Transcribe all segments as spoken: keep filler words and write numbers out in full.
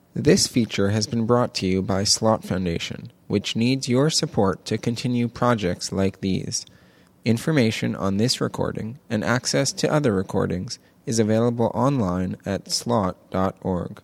This feature has been brought to you by Slot Foundation, which needs your support to continue projects like these. Information on this recording and access to other recordings is available online at slot dot org.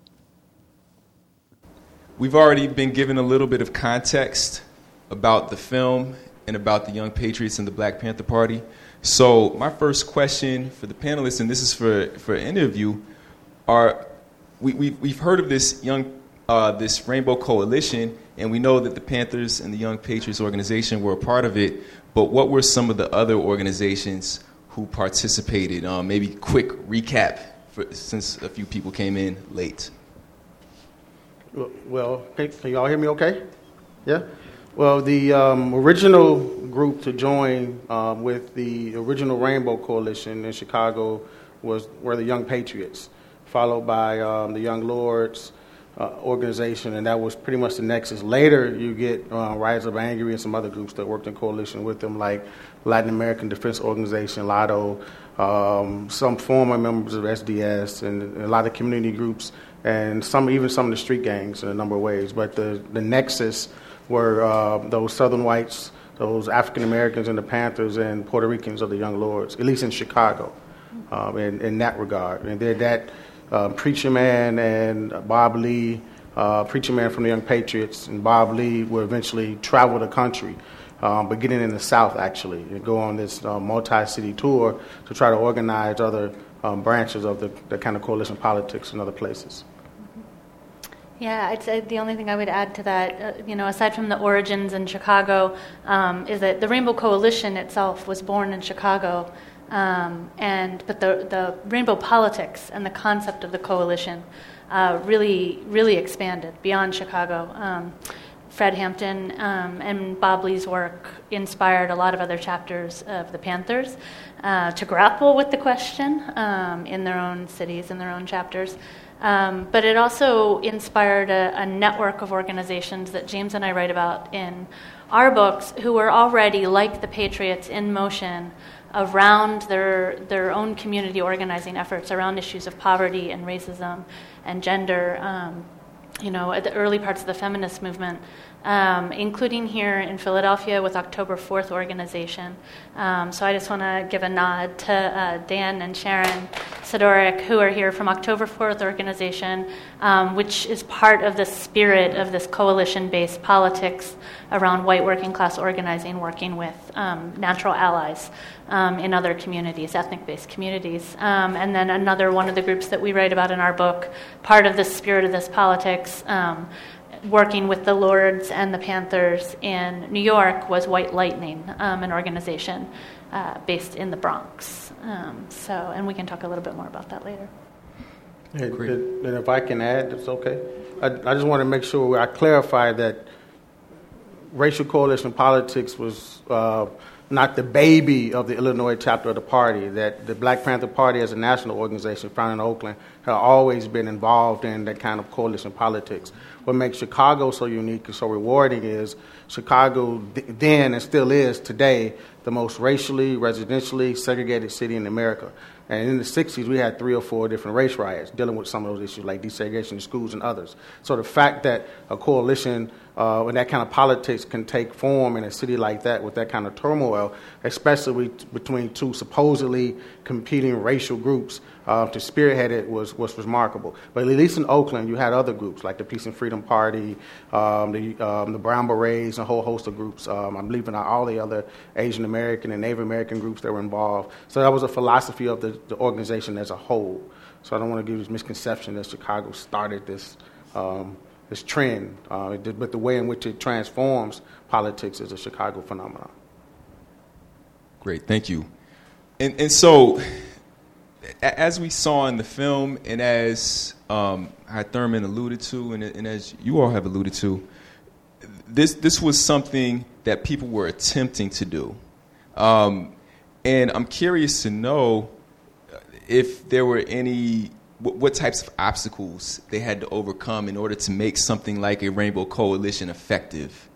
We've already been given a little bit of context about the film and about the Young Patriots and the Black Panther Party. So my first question for the panelists, and this is for, for an interview, are we, we, we've heard of this young uh, this Rainbow Coalition, and we know that the Panthers and the Young Patriots organization were a part of it, but what were some of the other organizations who participated? Um, maybe quick recap, for, since a few people came in late. Well, can, can y'all hear me okay? Yeah? Well, the um, original group to join uh, with the original Rainbow Coalition in Chicago was were the Young Patriots, followed by um, the Young Lords uh, organization, and that was pretty much the nexus. Later, you get uh, Rise Up Angry and some other groups that worked in coalition with them, like Latin American Defense Organization, LADO, um, some former members of S D S, and a lot of community groups, and some even some of the street gangs in a number of ways. But the, the nexus were uh, those Southern whites, those African Americans and the Panthers, and Puerto Ricans of the Young Lords, at least in Chicago, um, in, in that regard. And they're that uh, Preacher Man and Bob Lee, uh, Preacher Man from the Young Patriots, and Bob Lee will eventually travel the country, um, beginning in the South, actually, and go on this uh, multi-city tour to try to organize other um, branches of the, the kind of coalition politics in other places. Yeah, I'd say the only thing I would add to that, uh, you know, aside from the origins in Chicago, um, is that the Rainbow Coalition itself was born in Chicago, um, and but the the rainbow politics and the concept of the coalition uh, really really expanded beyond Chicago. Um, Fred Hampton um, and Bob Lee's work inspired a lot of other chapters of the Panthers uh, to grapple with the question um, in their own cities, in their own chapters. Um, but it also inspired a, a network of organizations that James and I write about in our books, who were already, like the Patriots, in motion around their their own community organizing efforts around issues of poverty and racism and gender, um, you know, at the early parts of the feminist movement, um, including here in Philadelphia with October fourth organization. Um, so I just want to give a nod to uh, Dan and Sharon Sidorik, who are here from October fourth organization, um, which is part of the spirit of this coalition-based politics around white working class organizing, working with um, natural allies um, in other communities, ethnic-based communities. Um, and then another one of the groups that we write about in our book, part of the spirit of this politics, um, working with the Lords and the Panthers in New York, was White Lightning, um, an organization uh, based in the Bronx. Um, so, and we can talk a little bit more about that later. And, and if I can add, it's okay. I, I just want to make sure I clarify that racial coalition politics was uh, not the baby of the Illinois chapter of the party, that the Black Panther Party as a national organization founded in Oakland had always been involved in that kind of coalition politics. What makes Chicago so unique and so rewarding is Chicago then and still is today the most racially, residentially segregated city in America. And in the sixties, we had three or four different race riots dealing with some of those issues like desegregation in schools and others. So the fact that a coalition uh, and that kind of politics can take form in a city like that with that kind of turmoil, especially between two supposedly competing racial groups, uh, to spearhead it was, was remarkable. But at least in Oakland, you had other groups like the Peace and Freedom Party, um, the, um, the Brown Berets, and a whole host of groups. Um, I'm leaving out all the other Asian American and Native American groups that were involved. So that was a philosophy of the, the organization as a whole. So I don't want to give this misconception that Chicago started this um, this trend, uh, but the way in which it transforms politics is a Chicago phenomenon. Great, thank you. And and so, as we saw in the film, and as um, Thurman alluded to, and, and as you all have alluded to, this this was something that people were attempting to do. Um, and I'm curious to know if there were any, what, what types of obstacles they had to overcome in order to make something like a Rainbow Coalition effective.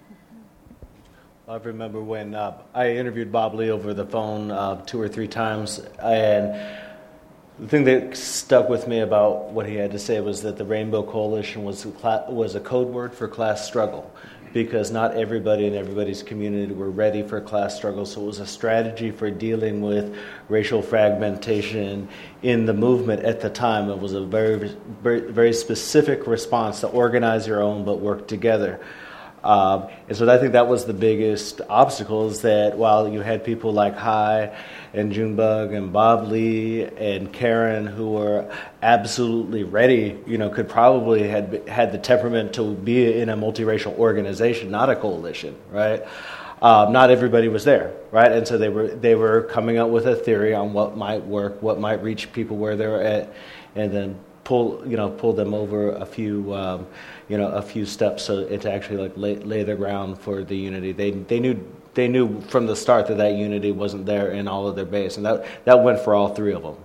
I remember when uh, I interviewed Bob Lee over the phone uh, two or three times, and The thing that stuck with me about what he had to say was that the Rainbow Coalition was a, cla- was a code word for class struggle, because not everybody in everybody's community were ready for class struggle. So it was a strategy for dealing with racial fragmentation in the movement at the time. It was a very, very, very specific response to organize your own but work together. Um, and so I think that was the biggest obstacle, is that while you had people like Hai and Junebug and Bob Lee and Karen who were absolutely ready, you know, could probably had had the temperament to be in a multiracial organization, not a coalition, right? Um, not everybody was there, right? And so they were they were coming up with a theory on what might work, what might reach people where they were at, and then pull you know pull them over a few um, you know a few steps so it to actually like lay, lay the ground for the unity. They they knew they knew from the start that that unity wasn't there in all of their base, and that that went for all three of them.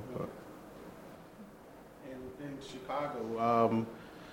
In, in Chicago, um,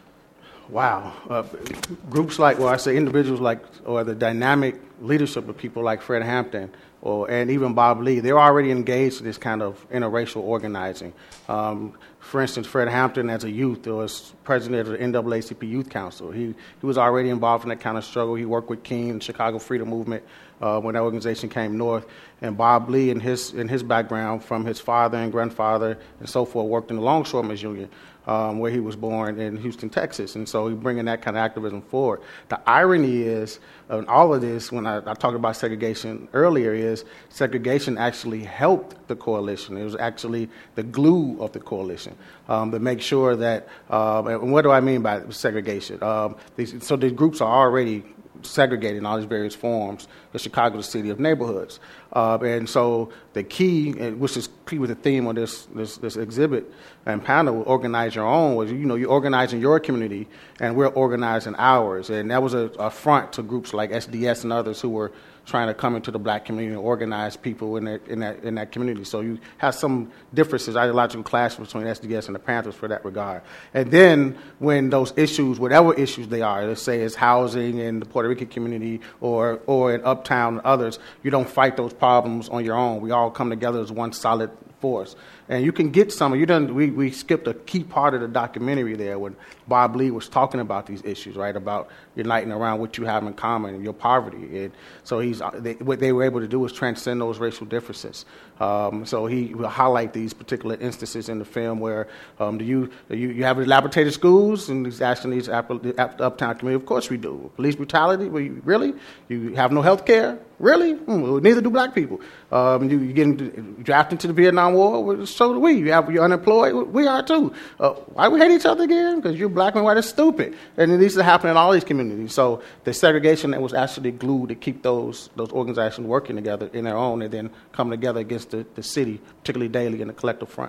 wow, uh, groups like well, I say individuals like or the dynamic leadership of people like Fred Hampton or and even Bob Lee, they're already engaged in this kind of interracial organizing. Um, for instance, Fred Hampton, as a youth, was president of the N double A C P Youth Council. He he was already involved in that kind of struggle. He worked with King, the Chicago Freedom Movement, uh, when that organization came north. And Bob Lee, in his in his background, from his father and grandfather and so forth, worked in the Longshoremen's Union, um, where he was born in Houston, Texas. And so he's bringing that kind of activism forward. The irony is, in all of this, when I, I talked about segregation earlier, is segregation actually helped the coalition. It was actually the glue of the coalition um, to make sure that, um, and what do I mean by segregation? Um, these, so the groups are already segregated in all these various forms. The Chicago, the city of neighborhoods. Uh, and so the key, which is key with the theme of this, this, this exhibit and panel, Organize Your Own, was, you know, you're organizing your community and we're organizing ours. And that was a, a front to groups like S D S and others who were trying to come into the black community and organize people in that in that in that community. So you have some differences, ideological clashes between S D S and the Panthers for that regard. And then when those issues, whatever issues they are, let's say it's housing in the Puerto Rican community or or in Uptown and others, you don't fight those problems on your own. We all come together as one solid force. And you can get some, you done, we, we skipped a key part of the documentary there when Bob Lee was talking about these issues, right, about uniting around what you have in common and your poverty. And so he's, they, what they were able to do was transcend those racial differences. Um, so he will highlight these particular instances in the film where um, do you, you you have dilapidated schools and he's asking these the Uptown community, of course we do. Police brutality, well, you, really? You have no health care? Really? Mm, well, neither do black people. Um, you, you get into, drafted into the Vietnam War, well, so do we. You have, you're unemployed, we are too. Uh, why we hate each other again? Because you're black and white is stupid. And it needs to happen in all these communities. So the segregation that was actually glued to keep those those organizations working together in their own and then come together against the, the city, particularly daily in the collective front.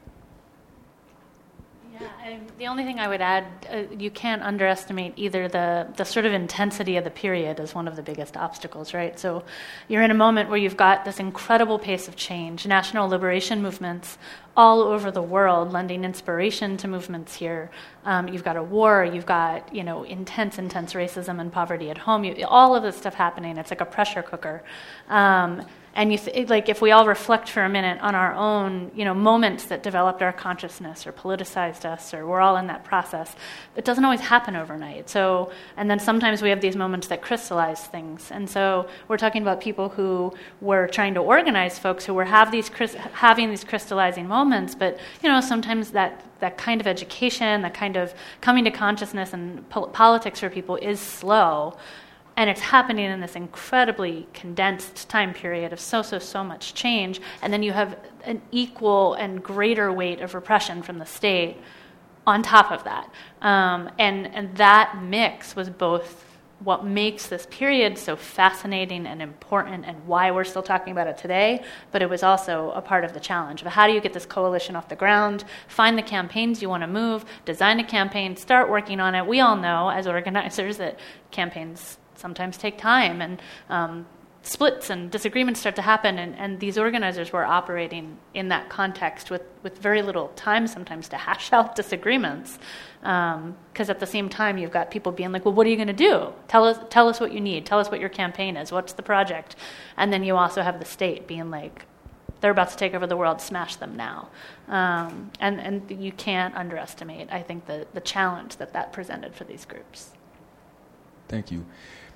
The only thing I would add, uh, you can't underestimate either the, the sort of intensity of the period as one of the biggest obstacles, right? So you're in a moment where you've got this incredible pace of change, national liberation movements all over the world lending inspiration to movements here. Um, you've got a war, you've got, you know, intense, intense racism and poverty at home, you, all of this stuff happening. It's like a pressure cooker. Um, And you th- like if we all reflect for a minute on our own, you know, moments that developed our consciousness or politicized us, or we're all in that process, it doesn't always happen overnight. So, and then sometimes we have these moments that crystallize things. And so we're talking about people who were trying to organize folks who were have these having these crystallizing moments. But you know, sometimes that that kind of education, that kind of coming to consciousness and po- politics for people is slow. And it's happening in this incredibly condensed time period of so, so, so much change. And then you have an equal and greater weight of repression from the state on top of that. Um, and, and that mix was both what makes this period so fascinating and important and why we're still talking about it today, but it was also a part of the challenge of how do you get this coalition off the ground, find the campaigns you want to move, design a campaign, start working on it. We all know as organizers that campaigns sometimes take time and um, splits and disagreements start to happen, and, and these organizers were operating in that context with, with very little time sometimes to hash out disagreements, because um, at the same time you've got people being like, well, what are you going to do? Tell us, tell us what you need. Tell us what your campaign is. What's the project? And then you also have the state being like, They're about to take over the world. Smash them now. Um, and, and you can't underestimate, I think, the, the challenge that that presented for these groups. Thank you.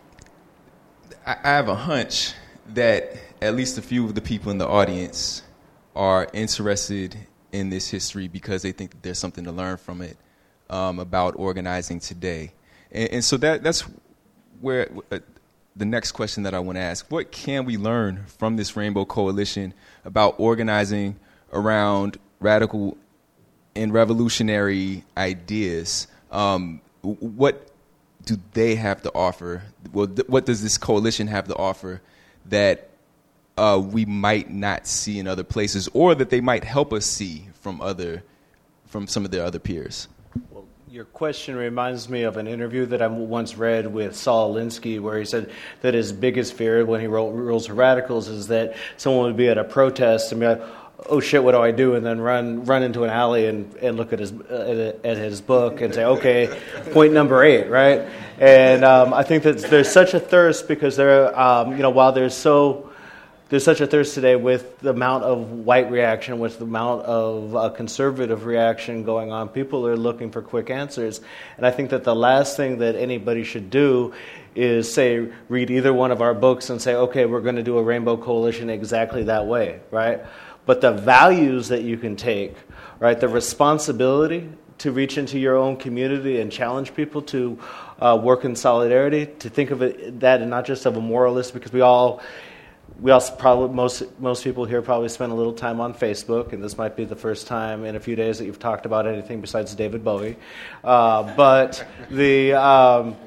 I, I have a hunch that at least a few of the people in the audience are interested in this history because they think that there's something to learn from it um, about organizing today. And, and so that that's where uh, the next question that I want to ask, what can we learn from this Rainbow Coalition about organizing around radical and revolutionary ideas? Um, what do they have to offer? Well, th- what does this coalition have to offer that uh, we might not see in other places, or that they might help us see from other, from some of their other peers? Well, your question reminds me of an interview that I once read with Saul Alinsky, where he said that his biggest fear when he wrote Rules for Radicals is that someone would be at a protest and be like, oh shit, what do I do? And then run run into an alley and, and look at his uh, at his book and say, okay, point number eight, right? And um, I think that there's such a thirst because there, um, you know, while there's so there's such a thirst today with the amount of white reaction, with the amount of uh, conservative reaction going on, people are looking for quick answers. And I think that the last thing that anybody should do is say, read either one of our books and say, okay, we're going to do a Rainbow Coalition exactly that way, right? But the values that you can take, right, the responsibility to reach into your own community and challenge people to uh, work in solidarity, to think of it that and not just of a moralist, because we all, we also probably, most most people here probably spend a little time on Facebook, and this might be the first time in a few days that you've talked about anything besides David Bowie. Uh, but the... Um,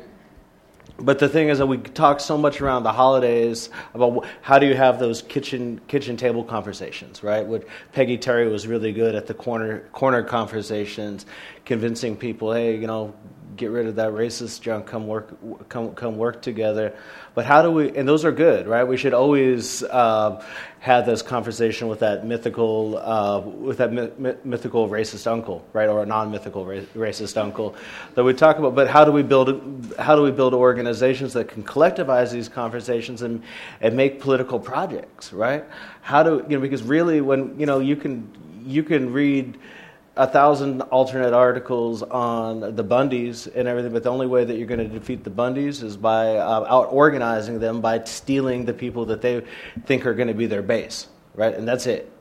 But the thing is that we talk so much around the holidays about how do you have those kitchen kitchen table conversations, right? What Peggy Terry was really good at the corner corner conversations, convincing people, hey, you know, get rid of that racist junk, come work come come work together. But how do we? And those are good, right? We should always uh, have this conversation with that mythical uh, with that mi- mi- mythical racist uncle, right, or a non-mythical ra- racist uncle that we talk about. But how do we build how do we build organizations that can collectivize these conversations and and make political projects, right? How do you know? Because really, when you know, you can you can read a thousand alternate articles on the Bundys and everything, but the only way that you're going to defeat the Bundys is by uh, out-organizing them, by stealing the people that they think are going to be their base, right? And that's it.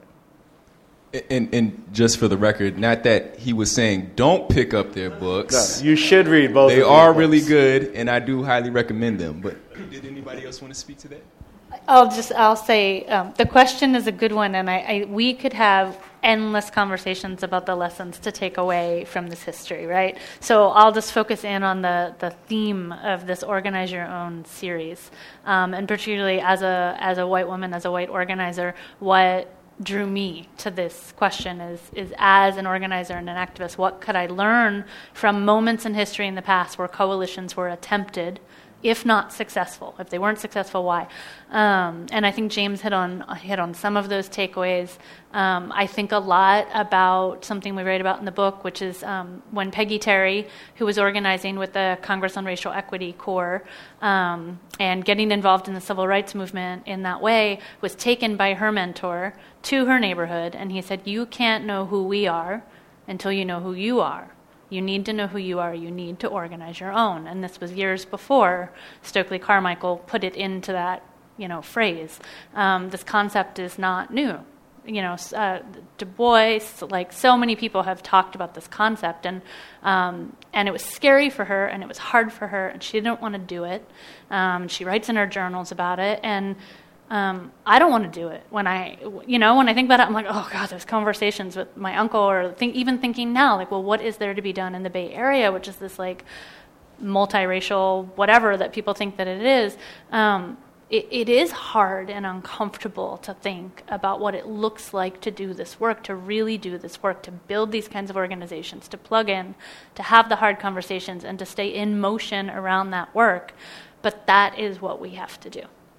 And, and just for the record, not that he was saying don't pick up their books. No, you should read both. They of are books. really good, and I do highly recommend them. But did anybody else want to speak to that? I'll just I'll say um, the question is a good one, and I, I we could have endless conversations about the lessons to take away from this history, right? So I'll just focus in on the, the theme of this Organize Your Own series, um, and particularly as a as a white woman, as a white organizer, what drew me to this question is is as an organizer and an activist, what could I learn from moments in history in the past where coalitions were attempted, if not successful? If they weren't successful, why? Um, and I think James hit on hit on some of those takeaways. Um, I think a lot about something we write about in the book, which is um, when Peggy Terry, who was organizing with the Congress on Racial Equity Corps um, and getting involved in the civil rights movement in that way, was taken by her mentor to her neighborhood, and he said, "You can't know who we are until you know who you are. You need to know who you are. You need to organize your own." And this was years before Stokely Carmichael put it into that, you know, phrase. Um, this concept is not new. You know, uh, Du Bois, like so many people have talked about this concept, and um, and it was scary for her, and it was hard for her, and she didn't want to do it. Um, she writes in her journals about it, and Um, I don't want to do it. When I, you know, when I think about it, I'm like, oh God, those conversations with my uncle, or think, even thinking now, like, well, what is there to be done in the Bay Area, which is this like multiracial whatever that people think that it is. Um, it, it is hard and uncomfortable to think about what it looks like to do this work, to really do this work, to build these kinds of organizations, to plug in, to have the hard conversations, and to stay in motion around that work. But that is what we have to do.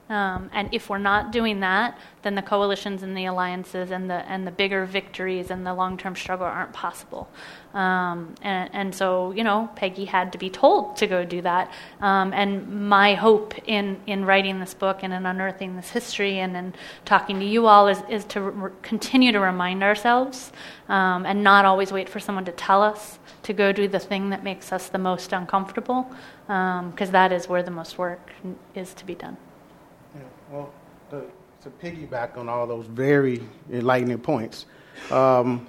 Um, and if we're not doing that, then the coalitions and the alliances and the and the bigger victories and the long-term struggle aren't possible. Um, and, and so, you know, Peggy had to be told to go do that. Um, and my hope in, in writing this book and in unearthing this history and in talking to you all is, is to re- continue to remind ourselves um, and not always wait for someone to tell us to go do the thing that makes us the most uncomfortable, because um, that is where the most work is to be done. Yeah, well, to, to piggyback on all those very enlightening points, um,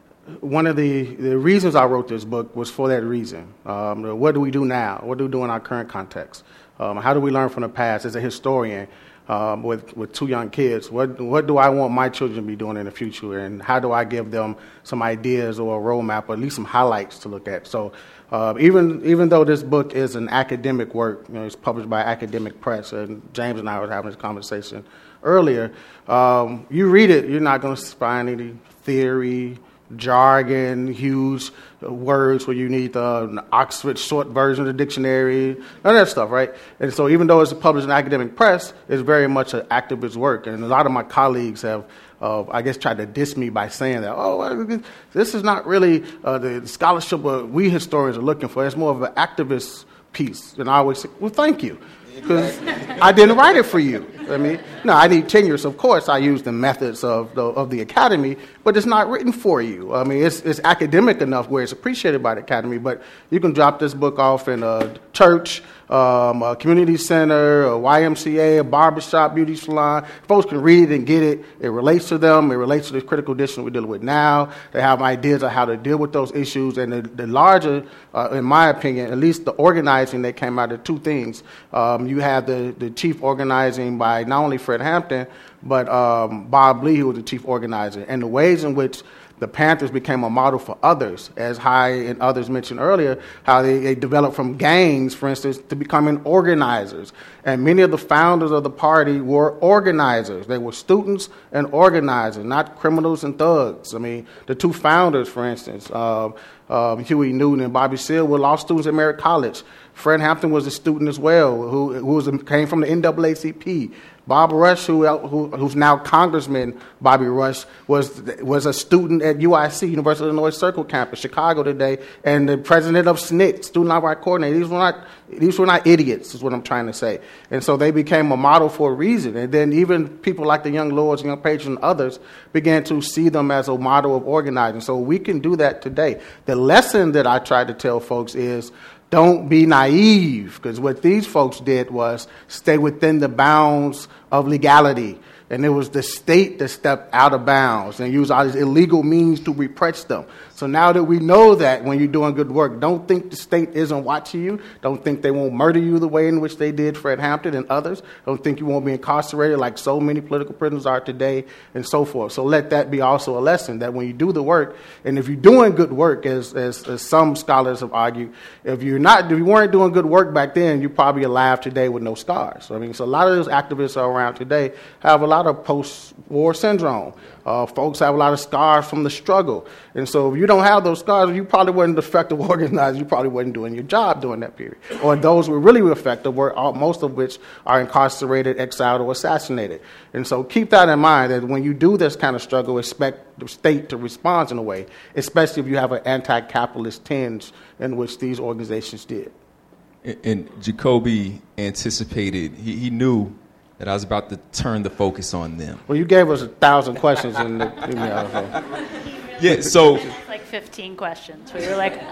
one of the, the reasons I wrote this book was for that reason. Um, what do we do now? What do we do in our current context? Um, how do we learn from the past? As a historian um, with, with two young kids, what, what do I want my children to be doing in the future? And how do I give them some ideas or a roadmap, or at least some highlights to look at? So uh, even even though this book is an academic work, you know, it's published by Academic Press, and James and I were having this conversation earlier, um, you read it, you're not going to find any theory, jargon, huge words where you need the Oxford short version of the dictionary, none of that stuff, right? And so even though it's published in Academic Press, it's very much an activist work. And a lot of my colleagues have, uh, I guess, tried to diss me by saying that, oh, this is not really uh, the scholarship we historians are looking for. It's more of an activist piece. And I always say, well, thank you, because I didn't write it for you. I mean, no, I need tenure, so of course I use the methods of the of the academy, but it's not written for you. I mean, it's it's academic enough where it's appreciated by the academy, but you can drop this book off in a church, um, a community center, a Y M C A, a barbershop, beauty salon. Folks can read it and get it. It relates to them. It relates to the critical condition we're dealing with now. They have ideas of how to deal with those issues. And the, the larger, uh, in my opinion, at least the organizing that came out of two things. Um, you have the, the chief organizing by not only Fred Hampton, but um, Bob Lee, who was the chief organizer. And the ways in which the Panthers became a model for others, as Hy and others mentioned earlier, how they, they developed from gangs, for instance, to becoming organizers. And many of the founders of the party were organizers. They were students and organizers, not criminals and thugs. I mean, the two founders, for instance, uh, uh, Huey Newton and Bobby Seale, were law students at Merritt College. Fred Hampton was a student as well, who, who was, came from the N double A C P. Bob Rush, who, who who's now Congressman Bobby Rush, was was a student at U I C, University of Illinois Circle Campus, Chicago today, and the president of S N C C, Student Library Coordinator. These were not these were not idiots, is what I'm trying to say. And so they became a model for a reason. And then even people like the Young Lords, Young Patriots, and others began to see them as a model of organizing. So we can do that today. The lesson that I try to tell folks is, don't be naive, because what these folks did was stay within the bounds of legality. And it was the state that stepped out of bounds and used all these illegal means to repress them. So now that we know that when you're doing good work, don't think the state isn't watching you. Don't think they won't murder you the way in which they did Fred Hampton and others. Don't think you won't be incarcerated like so many political prisoners are today, and so forth. So let that be also a lesson, that when you do the work, and if you're doing good work, as, as, as some scholars have argued, if you're not, if you weren't doing good work back then, you're probably alive today with no scars. I mean, so a lot of those activists are around today have a lot of post-war syndrome. Uh, folks have a lot of scars from the struggle. And so if you don't have those scars, you probably weren't effective organizer. You probably weren't doing your job during that period. Or those who were really effective, were all, most of which are incarcerated, exiled, or assassinated. And so keep that in mind, that when you do this kind of struggle, expect the state to respond in a way, especially if you have an anti-capitalist tinge in which these organizations did. And, and Jacoby anticipated, he, he knew that I was about to turn the focus on them. Well, you gave us a thousand questions in the email. So. Yeah, so... It's like fifteen questions. We were like,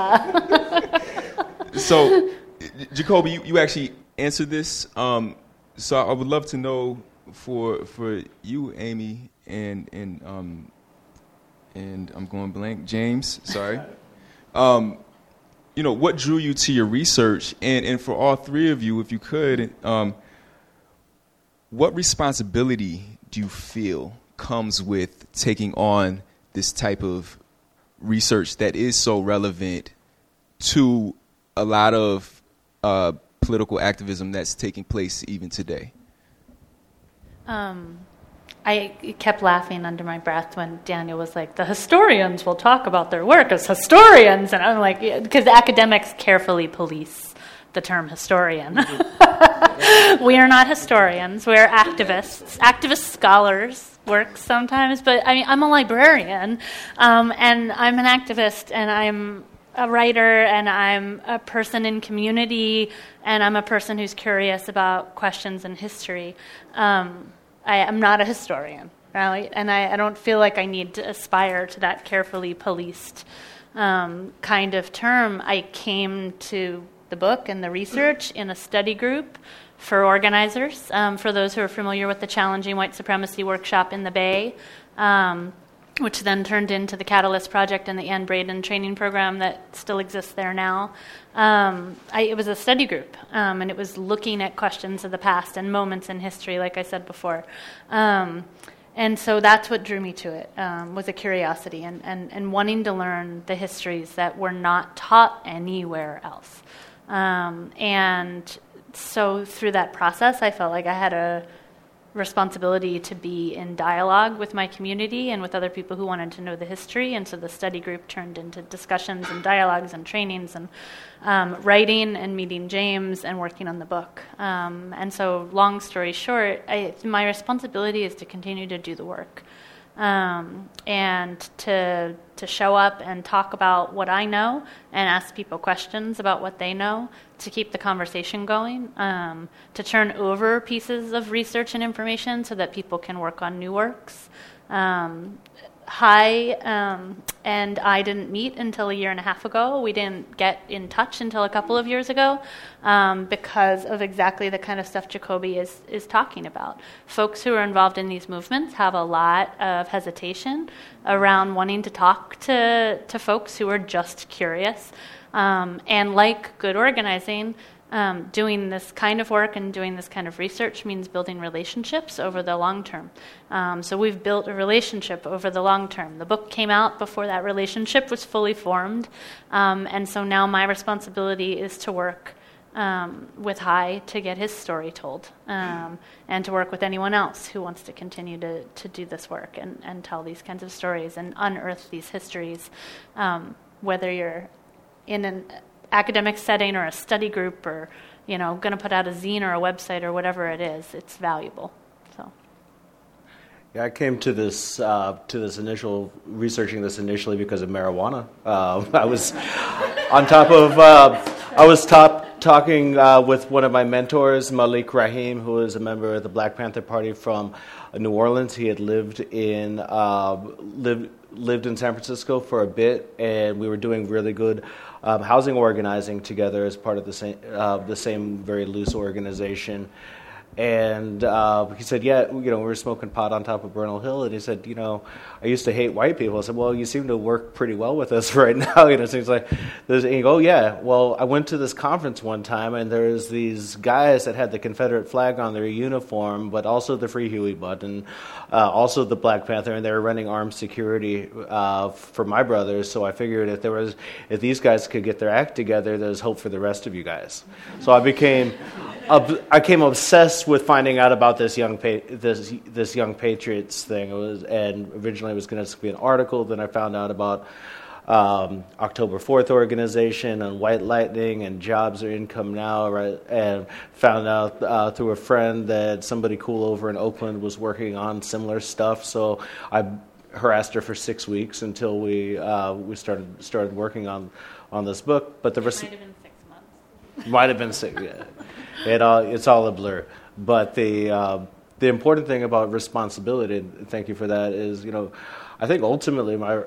uh... So, Jacoby, you, you actually answered this. Um, so I would love to know for for you, Amy, and and um, and I'm going blank, James, sorry. Um, you know, what drew you to your research? And, and for all three of you, if you could... Um, what responsibility do you feel comes with taking on this type of research that is so relevant to a lot of uh, political activism that's taking place even today? Um, I kept laughing under my breath when Daniel was like, the historians will talk about their work as historians. And I'm like, because academics carefully police the term historian. We are not historians. We are activists. Activist scholars work sometimes, but I mean, I'm a librarian, um, and I'm an activist, and I'm a writer, and I'm a person in community, and I'm a person who's curious about questions in history. Um, I am not a historian, right? And I, I don't feel like I need to aspire to that carefully policed um, kind of term. I came to the book and the research in a study group for organizers, um, for those who are familiar with the Challenging White Supremacy Workshop in the Bay, um, which then turned into the Catalyst Project and the Ann Braden training program that still exists there now. Um, I, it was a study group, um, and it was looking at questions of the past and moments in history, like I said before. Um, and so that's what drew me to it, um, was a curiosity and, and, and wanting to learn the histories that were not taught anywhere else. Um, and so through that process, I felt like I had a responsibility to be in dialogue with my community and with other people who wanted to know the history, and so the study group turned into discussions and dialogues and trainings and um, writing and meeting James and working on the book. Um, and so long story short, I, my responsibility is to continue to do the work um, and to to show up and talk about what I know and ask people questions about what they know, to keep the conversation going, um, to turn over pieces of research and information so that people can work on new works. Um, Hi um, and I didn't meet until a year and a half ago. We didn't get in touch until a couple of years ago um, because of exactly the kind of stuff Jacoby is, is talking about. Folks who are involved in these movements have a lot of hesitation around wanting to talk to, to folks who are just curious. Um, and like good organizing, Um, doing this kind of work and doing this kind of research means building relationships over the long term. Um, so we've built a relationship over the long term. The book came out before that relationship was fully formed, um, and so now my responsibility is to work um, with Hai to get his story told, um, and to work with anyone else who wants to continue to, to do this work and, and tell these kinds of stories and unearth these histories, um, whether you're in an academic setting or a study group, or you know, going to put out a zine or a website or whatever it is. It's valuable. So, yeah, I came to this uh, to this initial researching this initially because of marijuana. Uh, I was on top of uh, I was top talking uh, with one of my mentors, Malik Rahim, who is a member of the Black Panther Party from New Orleans. He had lived in uh, lived lived in San Francisco for a bit, and we were doing really good Um, housing organizing together as part of the same uh, the same very loose organization. And uh, he said, yeah, you know, we were smoking pot on top of Bernal Hill, and he said, you know, I used to hate white people. I said, well, you seem to work pretty well with us right now. You know, so he's like, and he go, oh, yeah, well, I went to this conference one time, and there's these guys that had the Confederate flag on their uniform, but also the Free Huey button, uh, also the Black Panther, and they were running armed security uh, for my brothers. So I figured if there was, if these guys could get their act together, there's hope for the rest of you guys. So I became, I became obsessed with finding out about this young this this young patriots thing. It was, and originally it was going to be an article. Then I found out about um, October fourth organization and White Lightning and Jobs or Income Now, right? And found out uh, through a friend that somebody cool over in Oakland was working on similar stuff. So I harassed her for six weeks until we uh, we started started working on on this book. But the res- might have been six months. Might have been six. Yeah. It all it's all a blur. But the uh, the important thing about responsibility, and thank you for that, is, you know, I think ultimately my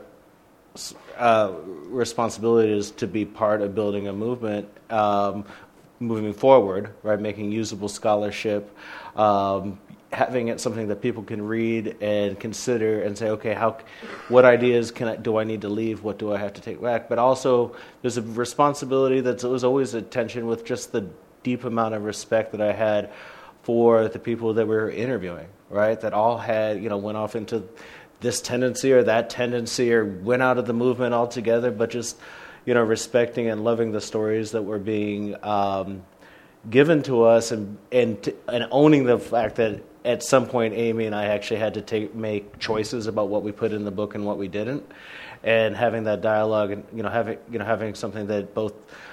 uh, responsibility is to be part of building a movement um, moving forward, right? Making usable scholarship, um, having it something that people can read and consider and say, okay, how, what ideas can I, do I need to leave? What do I have to take back? But also, there's a responsibility that was always a tension with just the deep amount of respect that I had for the people that we were interviewing, right? That all had, you know, went off into this tendency or that tendency or went out of the movement altogether, but just, you know, respecting and loving the stories that were being um, given to us, and and t- and owning the fact that at some point Amy and I actually had to take make choices about what we put in the book and what we didn't, and having that dialogue, and you know having you know having something that both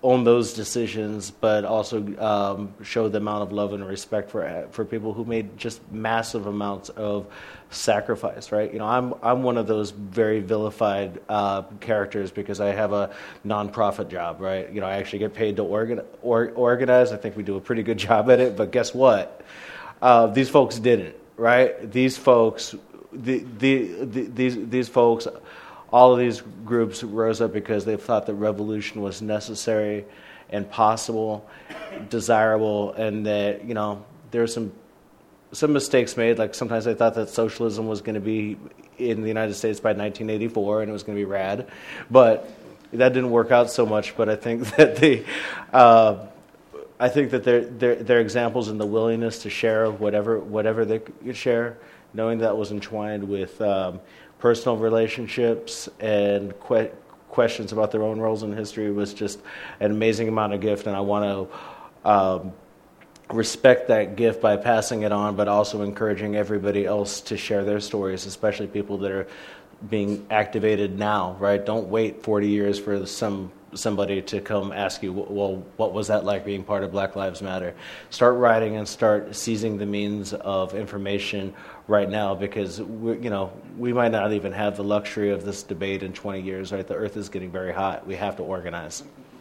own those decisions, but also um, show the amount of love and respect for for people who made just massive amounts of sacrifice. Right? You know, I'm I'm one of those very vilified uh, characters because I have a nonprofit job. Right? You know, I actually get paid to organ or, organize. I think we do a pretty good job at it. But guess what? Uh, these folks didn't. Right? These folks, the, the the these these folks. All of these groups rose up because they thought that revolution was necessary and possible, desirable, and that, you know, there's some some mistakes made. Like sometimes they thought that socialism was going to be in the United States by nineteen eighty-four and it was going to be rad, but that didn't work out so much. But I think that the uh, I think that they're, they're, they're examples in the willingness to share whatever whatever they could share, knowing that was entwined with Um, personal relationships and que- questions about their own roles in history was just an amazing amount of gift, and I want to um, respect that gift by passing it on, but also encouraging everybody else to share their stories, especially people that are being activated now. Right? Don't wait forty years for some somebody to come ask you, well, what was that like being part of Black Lives Matter? Start writing and start seizing the means of information right now, because we, you know, we might not even have the luxury of this debate in twenty years. Right? The earth is getting very hot. We have to organize.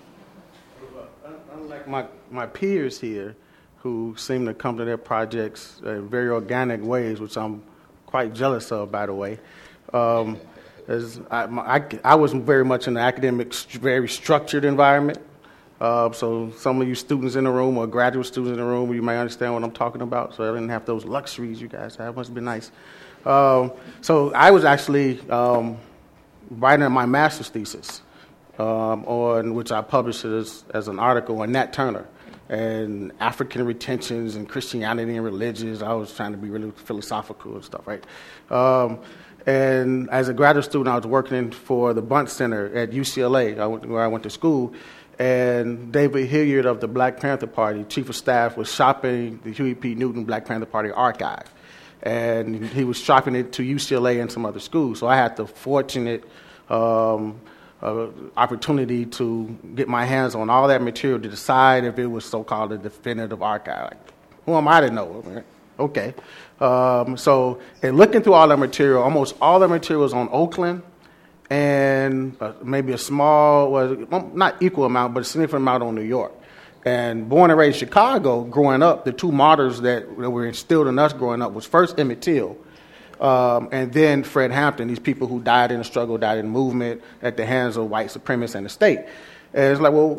Unlike my, my peers here, who seem to come to their projects in very organic ways, which I'm quite jealous of, by the way. Um, As I, I, I was very much in an academic, very structured environment. Uh, so some of you students in the room or graduate students in the room, you may understand what I'm talking about. So I didn't have those luxuries you guys have. It must have been nice. Um, so I was actually um, writing my master's thesis, um, on which I published as, as an article on Nat Turner and African retentions and Christianity and religions. I was trying to be really philosophical and stuff, right? Um, And as a graduate student, I was working for the Bundt Center at U C L A, where I went to school. And David Hilliard of the Black Panther Party, chief of staff, was shopping the Huey P. Newton Black Panther Party archive. And he was shopping it to U C L A and some other schools. So I had the fortunate um, uh, opportunity to get my hands on all that material to decide if it was so-called a definitive archive. Like, who am I to know? Man? Okay. Um, so in looking through all that material, almost all that material is on Oakland and uh, maybe a small, well, not equal amount, but a significant amount on New York. And born and raised in Chicago, growing up, the two martyrs that, that were instilled in us growing up was first Emmett Till, um, and then Fred Hampton, these people who died in the struggle, died in the movement at the hands of white supremacists and the state. And it's like, well,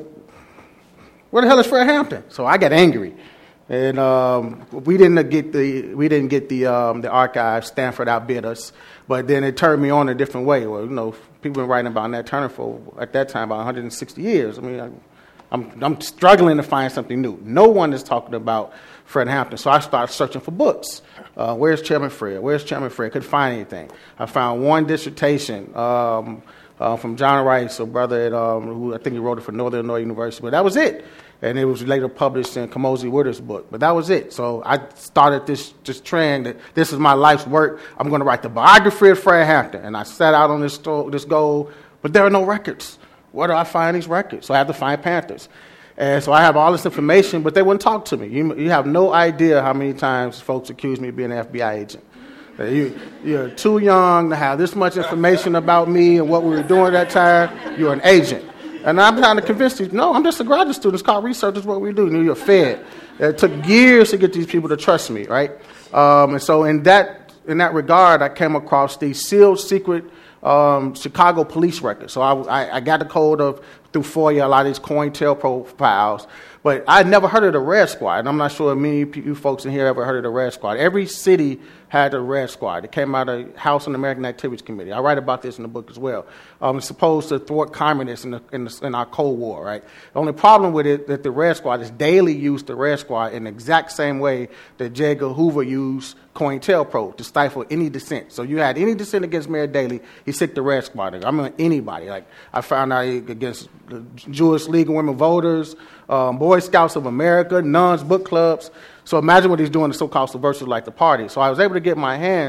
where the hell is Fred Hampton? So I got angry. And um, we didn't get the we didn't get the um, the archive. Stanford outbid us, but then it turned me on a different way. Well, you know, people been writing about Nat Turner for at that time about one hundred sixty years. I mean, I, I'm I'm struggling to find something new. No one is talking about Fred Hampton, so I started searching for books. Uh, where's Chairman Fred? Where's Chairman Fred? Couldn't find anything. I found one dissertation um, uh, from John Rice, a brother at, um, who I think he wrote it for Northern Illinois University, but that was it. And it was later published in Kamosi Witter's book. But that was it. So I started this, this trend that this is my life's work. I'm going to write the biography of Fred Hampton. And I set out on this, this goal, but there are no records. Where do I find these records? So I have to find Panthers. And so I have all this information, but they wouldn't talk to me. You, you have no idea how many times folks accuse me of being an F B I agent. You, you're too young to have this much information about me and what we were doing at that time. You're an agent. And I'm trying to convince you, no, I'm just a graduate student. It's called research. It's what we do. You're fed. It took years to get these people to trust me, right? Um, and so in that in that regard, I came across these sealed, secret um, Chicago police records. So I, I, I got a hold of, through FOIA, a lot of these COINTELPRO files. But I never heard of the Red Squad. And I'm not sure if many of you folks in here ever heard of the Red Squad. Every city had a Red Squad. It came out of House Un-American Activities Committee. I write about this in the book as well. Um, it's supposed to thwart communists in, the, in, the, in our Cold War, right? The only problem with it that the Red Squad is daily used the Red Squad in the exact same way that J. Edgar Hoover used COINTELPRO to stifle any dissent. So you had any dissent against Mayor Daley, he sicked the Red Squad. I mean, anybody. Like I found out against the Jewish League of Women Voters, um, Boy Scouts of America, nuns, book clubs. So imagine what he's doing to so-called subversives like the party. So I was able to get my hands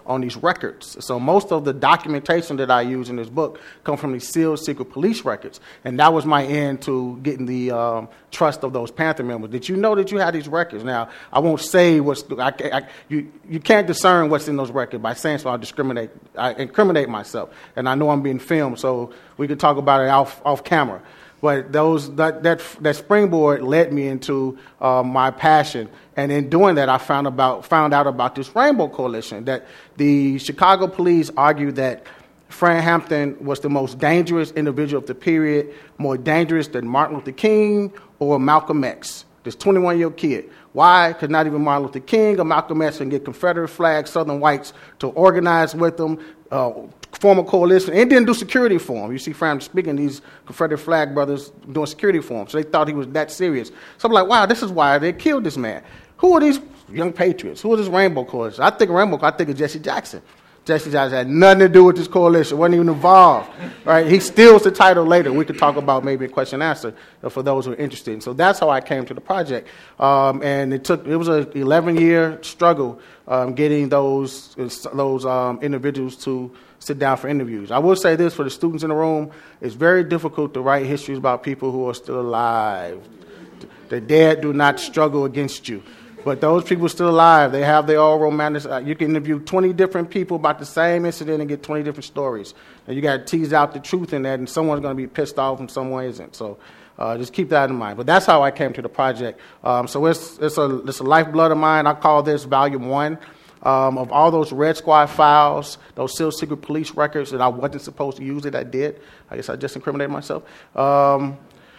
on these records. So most of the documentation that I use in this book come from these sealed secret police records. And that was my end to getting the um, trust of those Panther members. Did you know that you had these records? Now, I won't say what's, I, I, you, you can't discern what's in those records by saying so. I discriminate, I incriminate myself. And I know I'm being filmed, so we can talk about it off, off camera. But those that, that that springboard led me into uh, my passion, and in doing that, I found about found out about this Rainbow Coalition. That the Chicago police argued that Fred Hampton was the most dangerous individual of the period, more dangerous than Martin Luther King or Malcolm X. This twenty-one-year-old kid. Why? Because not even Martin Luther King or Malcolm X can get Confederate flags, Southern whites to organize with them, uh, form a coalition, and didn't do security for him. You see Fram speaking, these Confederate flag brothers doing security for him. So they thought he was that serious. So I'm like, wow, this is why they killed this man. Who are these young patriots? Who are this Rainbow Coalition? I think Rainbow, I think of Jesse Jackson. Jesse Jackson had nothing to do with this coalition, wasn't even involved, right? He steals the title later. We could talk about maybe a question and answer for those who are interested. And so that's how I came to the project. Um, and it took, it was an eleven-year struggle um, getting those, those um, individuals to sit down for interviews. I will say this for the students in the room, it's very difficult to write histories about people who are still alive. The dead do not struggle against you. But those people are still alive. They have their own romantic. Uh, you can interview twenty different people about the same incident and get twenty different stories. And you got to tease out the truth in that, and someone's going to be pissed off and someone isn't. So uh, just keep that in mind. But that's how I came to the project. Um, so it's it's a it's a lifeblood of mine. I call this volume one um, of all those Red Squad files, those sealed secret police records that I wasn't supposed to use that I did. I guess I just incriminated myself. Um,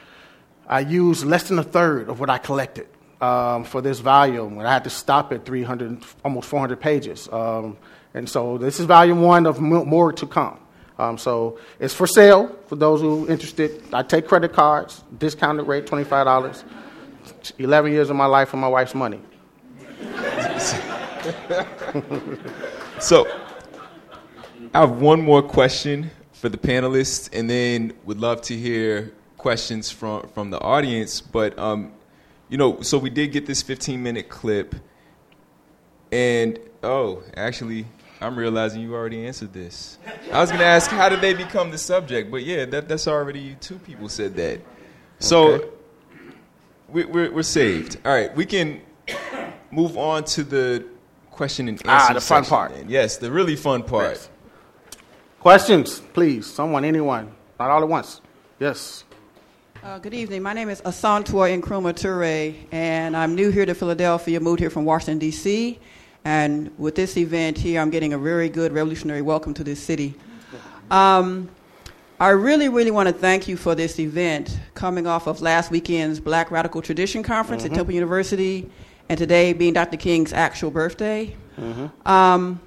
I used less than a third of what I collected. Um, for this volume, and I had to stop at three hundred, almost four hundred pages. Um, and so this is volume one of more to come. Um, so it's for sale for those who are interested. I take credit cards, discounted rate, twenty-five dollars. eleven years of my life for my wife's money. So I have one more question for the panelists, and then would love to hear questions from, from the audience. But um, You know, so we did get this fifteen-minute clip, and, oh, actually, I'm realizing you already answered this. I was going to ask, how did they become the subject? But, yeah, that, that's already, two people said that. So okay. we, we're, we're saved. All right, we can move on to the question and answer Ah, the fun part. Then. Yes, the really fun part. Yes. Questions, please. Someone, anyone. Not all at once. Yes. Uh, good evening. My name is Asantua Nkrumah Toure, and I'm new here to Philadelphia, moved here from Washington, D C, and with this event here, I'm getting a very good revolutionary welcome to this city. Um, I really, really want to thank you for this event, coming off of last weekend's Black Radical Tradition Conference mm-hmm. at Temple University, and today being Doctor King's actual birthday. Mm-hmm. Um,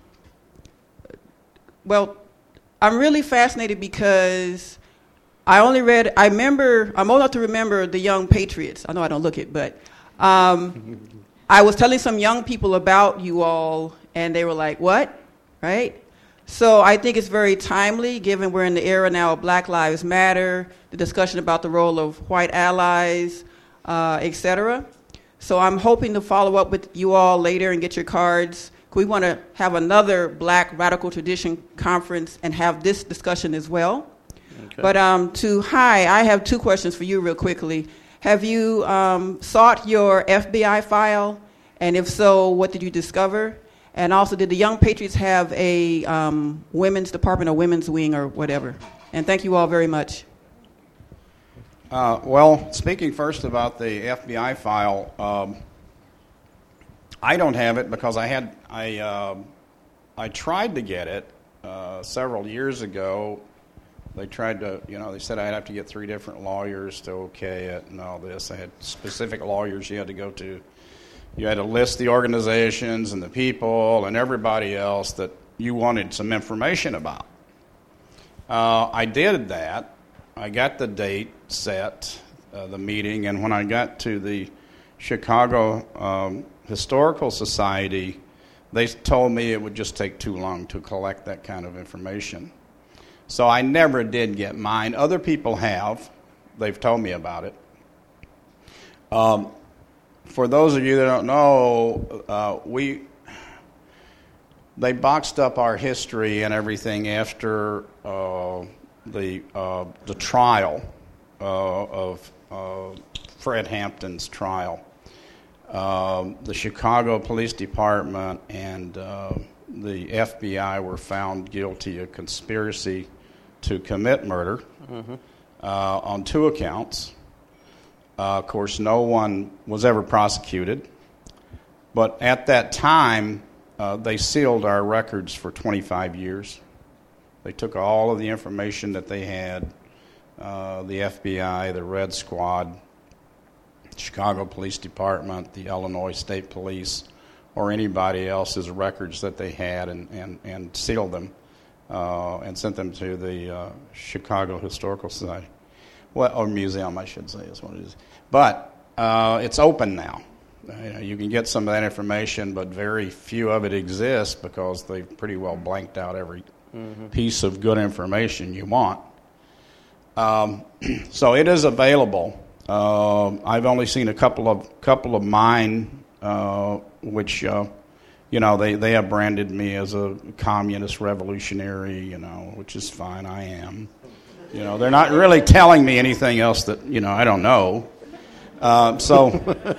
well, I'm really fascinated because I only read, I remember, I'm old enough to remember The Young Patriots. I know I don't look it, but um, I was telling some young people about you all, and they were like, what? Right? So I think it's very timely, given we're in the era now of Black Lives Matter, the discussion about the role of white allies, uh, et cetera. So I'm hoping to follow up with you all later and get your cards. We want to have another Black Radical Tradition Conference and have this discussion as well. Okay. But um, to Hi, I have two questions for you real quickly. Have you um, sought your F B I file? And if so, what did you discover? And also, did the Young Patriots have a um, women's department or women's wing or whatever? And thank you all very much. Uh, well, speaking first about the F B I file, um, I don't have it because I had I uh, I tried to get it uh, several years ago. They tried to, you know, they said I'd have to get three different lawyers to okay it and all this. I had specific lawyers you had to go to. You had to list the organizations and the people and everybody else that you wanted some information about. Uh, I did that. I got the date set, uh, the meeting, and when I got to the Chicago um, Historical Society, they told me it would just take too long to collect that kind of information. So I never did get mine. Other people have. They've told me about it. Um, for those of you that don't know, uh, we they boxed up our history and everything after uh, the uh, the trial uh, of uh, Fred Hampton's trial. Um, the Chicago Police Department and uh, the F B I were found guilty of conspiracy to commit murder mm-hmm. uh, on two accounts. Uh, of course, no one was ever prosecuted. But at that time, uh, they sealed our records for twenty-five years. They took all of the information that they had, uh, the F B I, the Red Squad, Chicago Police Department, the Illinois State Police, or anybody else's records that they had, and, and, and sealed them uh, and sent them to the uh, Chicago Historical Society. Well, or museum, I should say, is what it is. But uh, it's open now. You know, you can get some of that information, but very few of it exists because they've pretty well blanked out every mm-hmm. piece of good information you want. Um, so it is available. Uh, I've only seen a couple of couple of mine, uh, which uh, you know they, they have branded me as a communist revolutionary, you know, which is fine. I am. You know, they're not really telling me anything else that you know I don't know. Uh, so,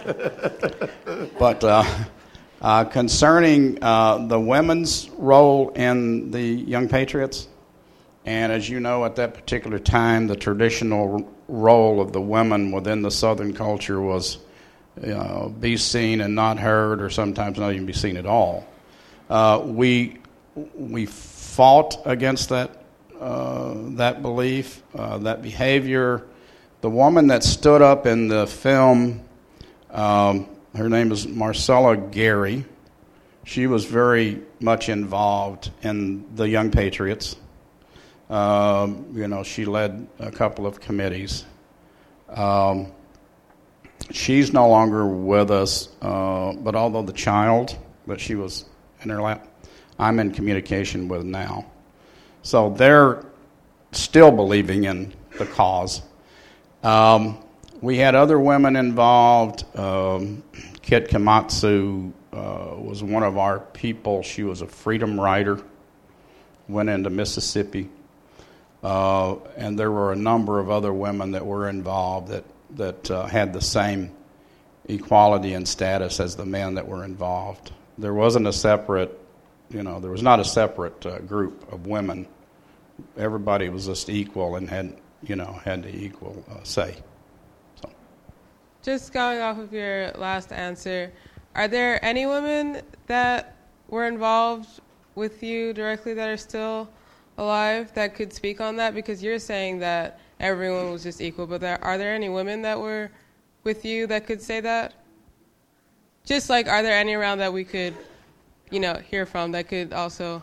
but uh, uh, concerning uh, the women's role in the Young Patriots, and as you know, at that particular time, the traditional role of the women within the Southern culture was uh, be seen and not heard, or sometimes not even be seen at all. Uh, we we fought against that uh, that belief, uh, that behavior. The woman that stood up in the film, um, her name is Marcella Gary. She was very much involved in the Young Patriots. Um, you know, she led a couple of committees. Um, she's no longer with us, uh, but although the child that she was in her lap, I'm in communication with now. So they're still believing in the cause. Um, we had other women involved. Um, Kit Komatsu uh, was one of our people. She was a freedom rider, went into Mississippi. Uh, and there were a number of other women that were involved that, that uh, had the same equality and status as the men that were involved. There wasn't a separate, you know, there was not a separate uh, group of women. Everybody was just equal and had, you know, had the equal uh, say. So. Just going off of your last answer, are there any women that were involved with you directly that are still alive that could speak on that? Because you're saying that everyone was just equal, but there, are there any women that were with you that could say that? Just like, are there any around that we could, you know, hear from that could also?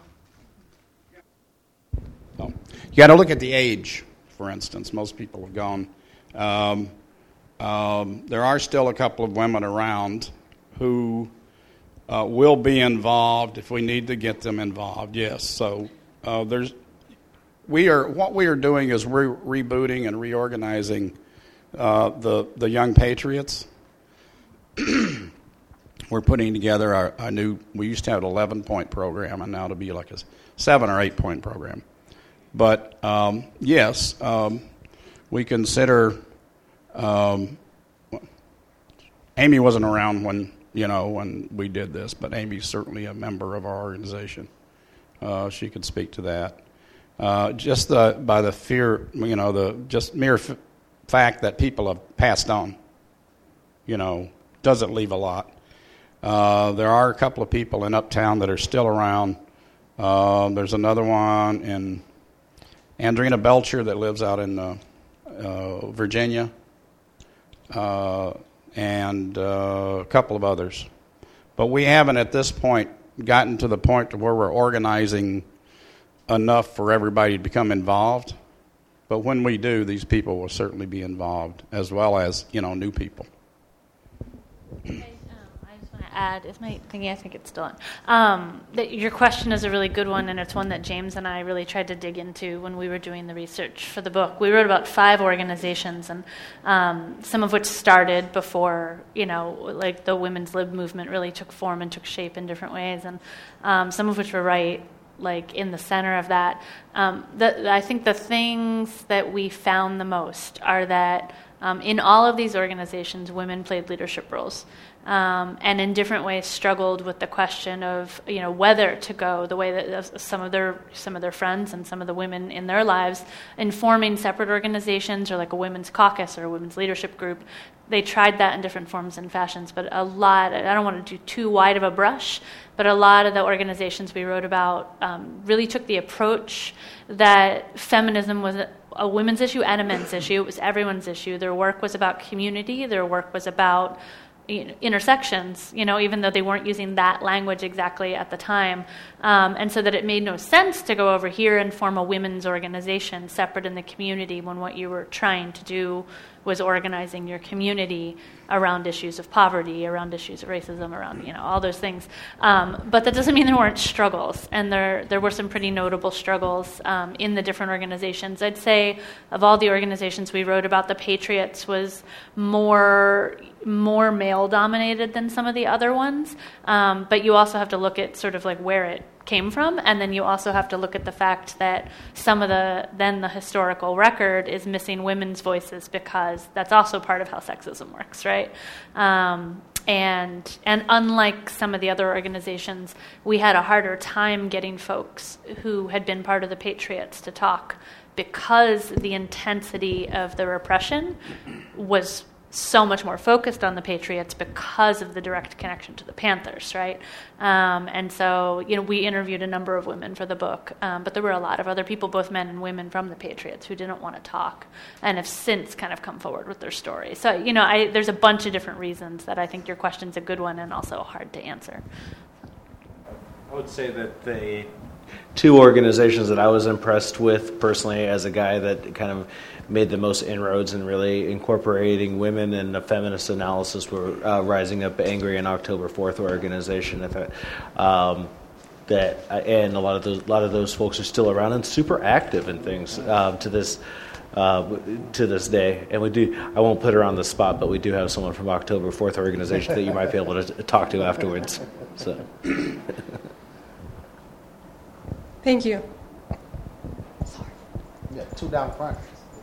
Oh. You got to look at the age, for instance. Most people have gone. Um, um, there are still a couple of women around who uh, will be involved if we need to get them involved. Yes. So uh, there's. We are what we are doing is we're rebooting and reorganizing uh, the the Young Patriots. We're putting together our, our new. We used to have an eleven point program, and now it'll be like a seven or eight point program. But um, yes, um, we consider. Um, Amy wasn't around when you know when we did this, but Amy's certainly a member of our organization. Uh, she could speak to that. Uh, just the, by the fear, you know, the just mere f- fact that people have passed on, you know, doesn't leave a lot. Uh, there are a couple of people in Uptown that are still around. Uh, there's another one in Andrina Belcher that lives out in uh, uh, Virginia, uh, and uh, a couple of others. But we haven't at this point gotten to the point to where we're organizing enough for everybody to become involved. But when we do, these people will certainly be involved, as well as, you know, new people. Okay, um, I just want to add, is my thinking, I think it's still on. Um, that your question is a really good one, and it's one that James and I really tried to dig into when we were doing the research for the book. We wrote about five organizations, and um, some of which started before, you know, like the women's lib movement really took form and took shape in different ways, and um, some of which were right like in the center of that. Um, the, I think the things that we found the most are that um, in all of these organizations, women played leadership roles. Um, and in different ways struggled with the question of, you know, whether to go the way that some of their some of their friends and some of the women in their lives in forming separate organizations or like a women's caucus or a women's leadership group. They tried that in different forms and fashions, but a lot, I don't want to do too wide of a brush, but a lot of the organizations we wrote about um, really took the approach that feminism was a, a women's issue and a men's issue. It was everyone's issue. Their work was about community. Their work was about you know, intersections, you know, even though they weren't using that language exactly at the time. Um, and so that it made no sense to go over here and form a women's organization separate in the community when what you were trying to do was organizing your community around issues of poverty, around issues of racism, around, you know, all those things. Um, but that doesn't mean there weren't struggles. And there there were some pretty notable struggles um, in the different organizations. I'd say of all the organizations we wrote about, the Patriots was more more male-dominated than some of the other ones. Um, but you also have to look at sort of like where it came from, and then you also have to look at the fact that some of the then the historical record is missing women's voices, because that's also part of how sexism works, right? Um, and and unlike some of the other organizations, we had a harder time getting folks who had been part of the Patriots to talk, because the intensity of the repression was so much more focused on the Patriots because of the direct connection to the Panthers, right? Um, and so, you know, we interviewed a number of women for the book, um, but there were a lot of other people, both men and women from the Patriots, who didn't want to talk and have since kind of come forward with their story. So, you know, I, there's a bunch of different reasons that I think your question's a good one and also hard to answer. I would say that the two organizations that I was impressed with personally as a guy that kind of made the most inroads in really incorporating women and a feminist analysis were uh, Rising Up Angry and October fourth organization. I thought um, that, and a lot of those, a lot of those folks are still around and super active in things uh, to this uh, to this day. And we do, I won't put her on the spot, but we do have someone from October fourth organization that you might be able to talk to afterwards. So. Thank you. Sorry. Yeah, two down front.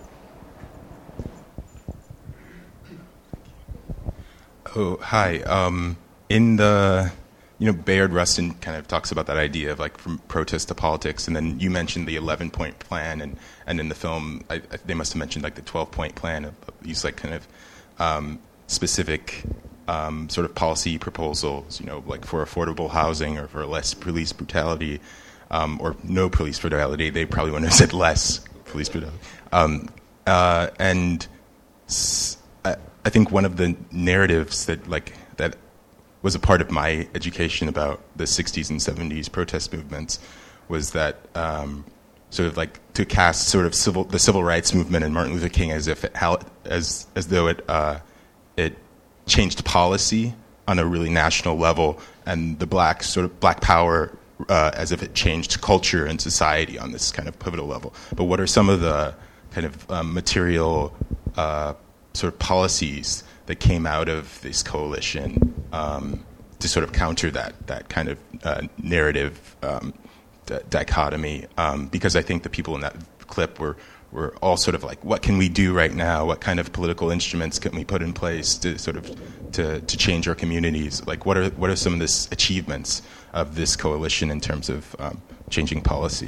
Oh, hi. Um, in the, you know, Bayard Rustin kind of talks about that idea of like from protest to politics, and then you mentioned the eleven-point plan, and, and in the film, I, I, they must have mentioned like the twelve-point plan of, of these like kind of um, specific um, sort of policy proposals, you know, like for affordable housing or for less police brutality, um, or no police brutality. They probably wouldn't have said less police brutality. Um, uh, and s- I, I think one of the narratives that like that was a part of my education about the sixties and seventies protest movements was that um, sort of like to cast sort of civil the civil rights movement and Martin Luther King as if it, how as as though it uh, it changed policy on a really national level, and the black sort of black power uh, as if it changed culture and society on this kind of pivotal level. But what are some of the kind of um, material uh, sort of policies that came out of this coalition um, to sort of counter that that kind of uh, narrative um, d- dichotomy? Um, because I think the people in that clip were were all sort of like, what can we do right now? What kind of political instruments can we put in place to sort of to, to change our communities? Like, what are what are some of the achievements of this coalition in terms of um, changing policy?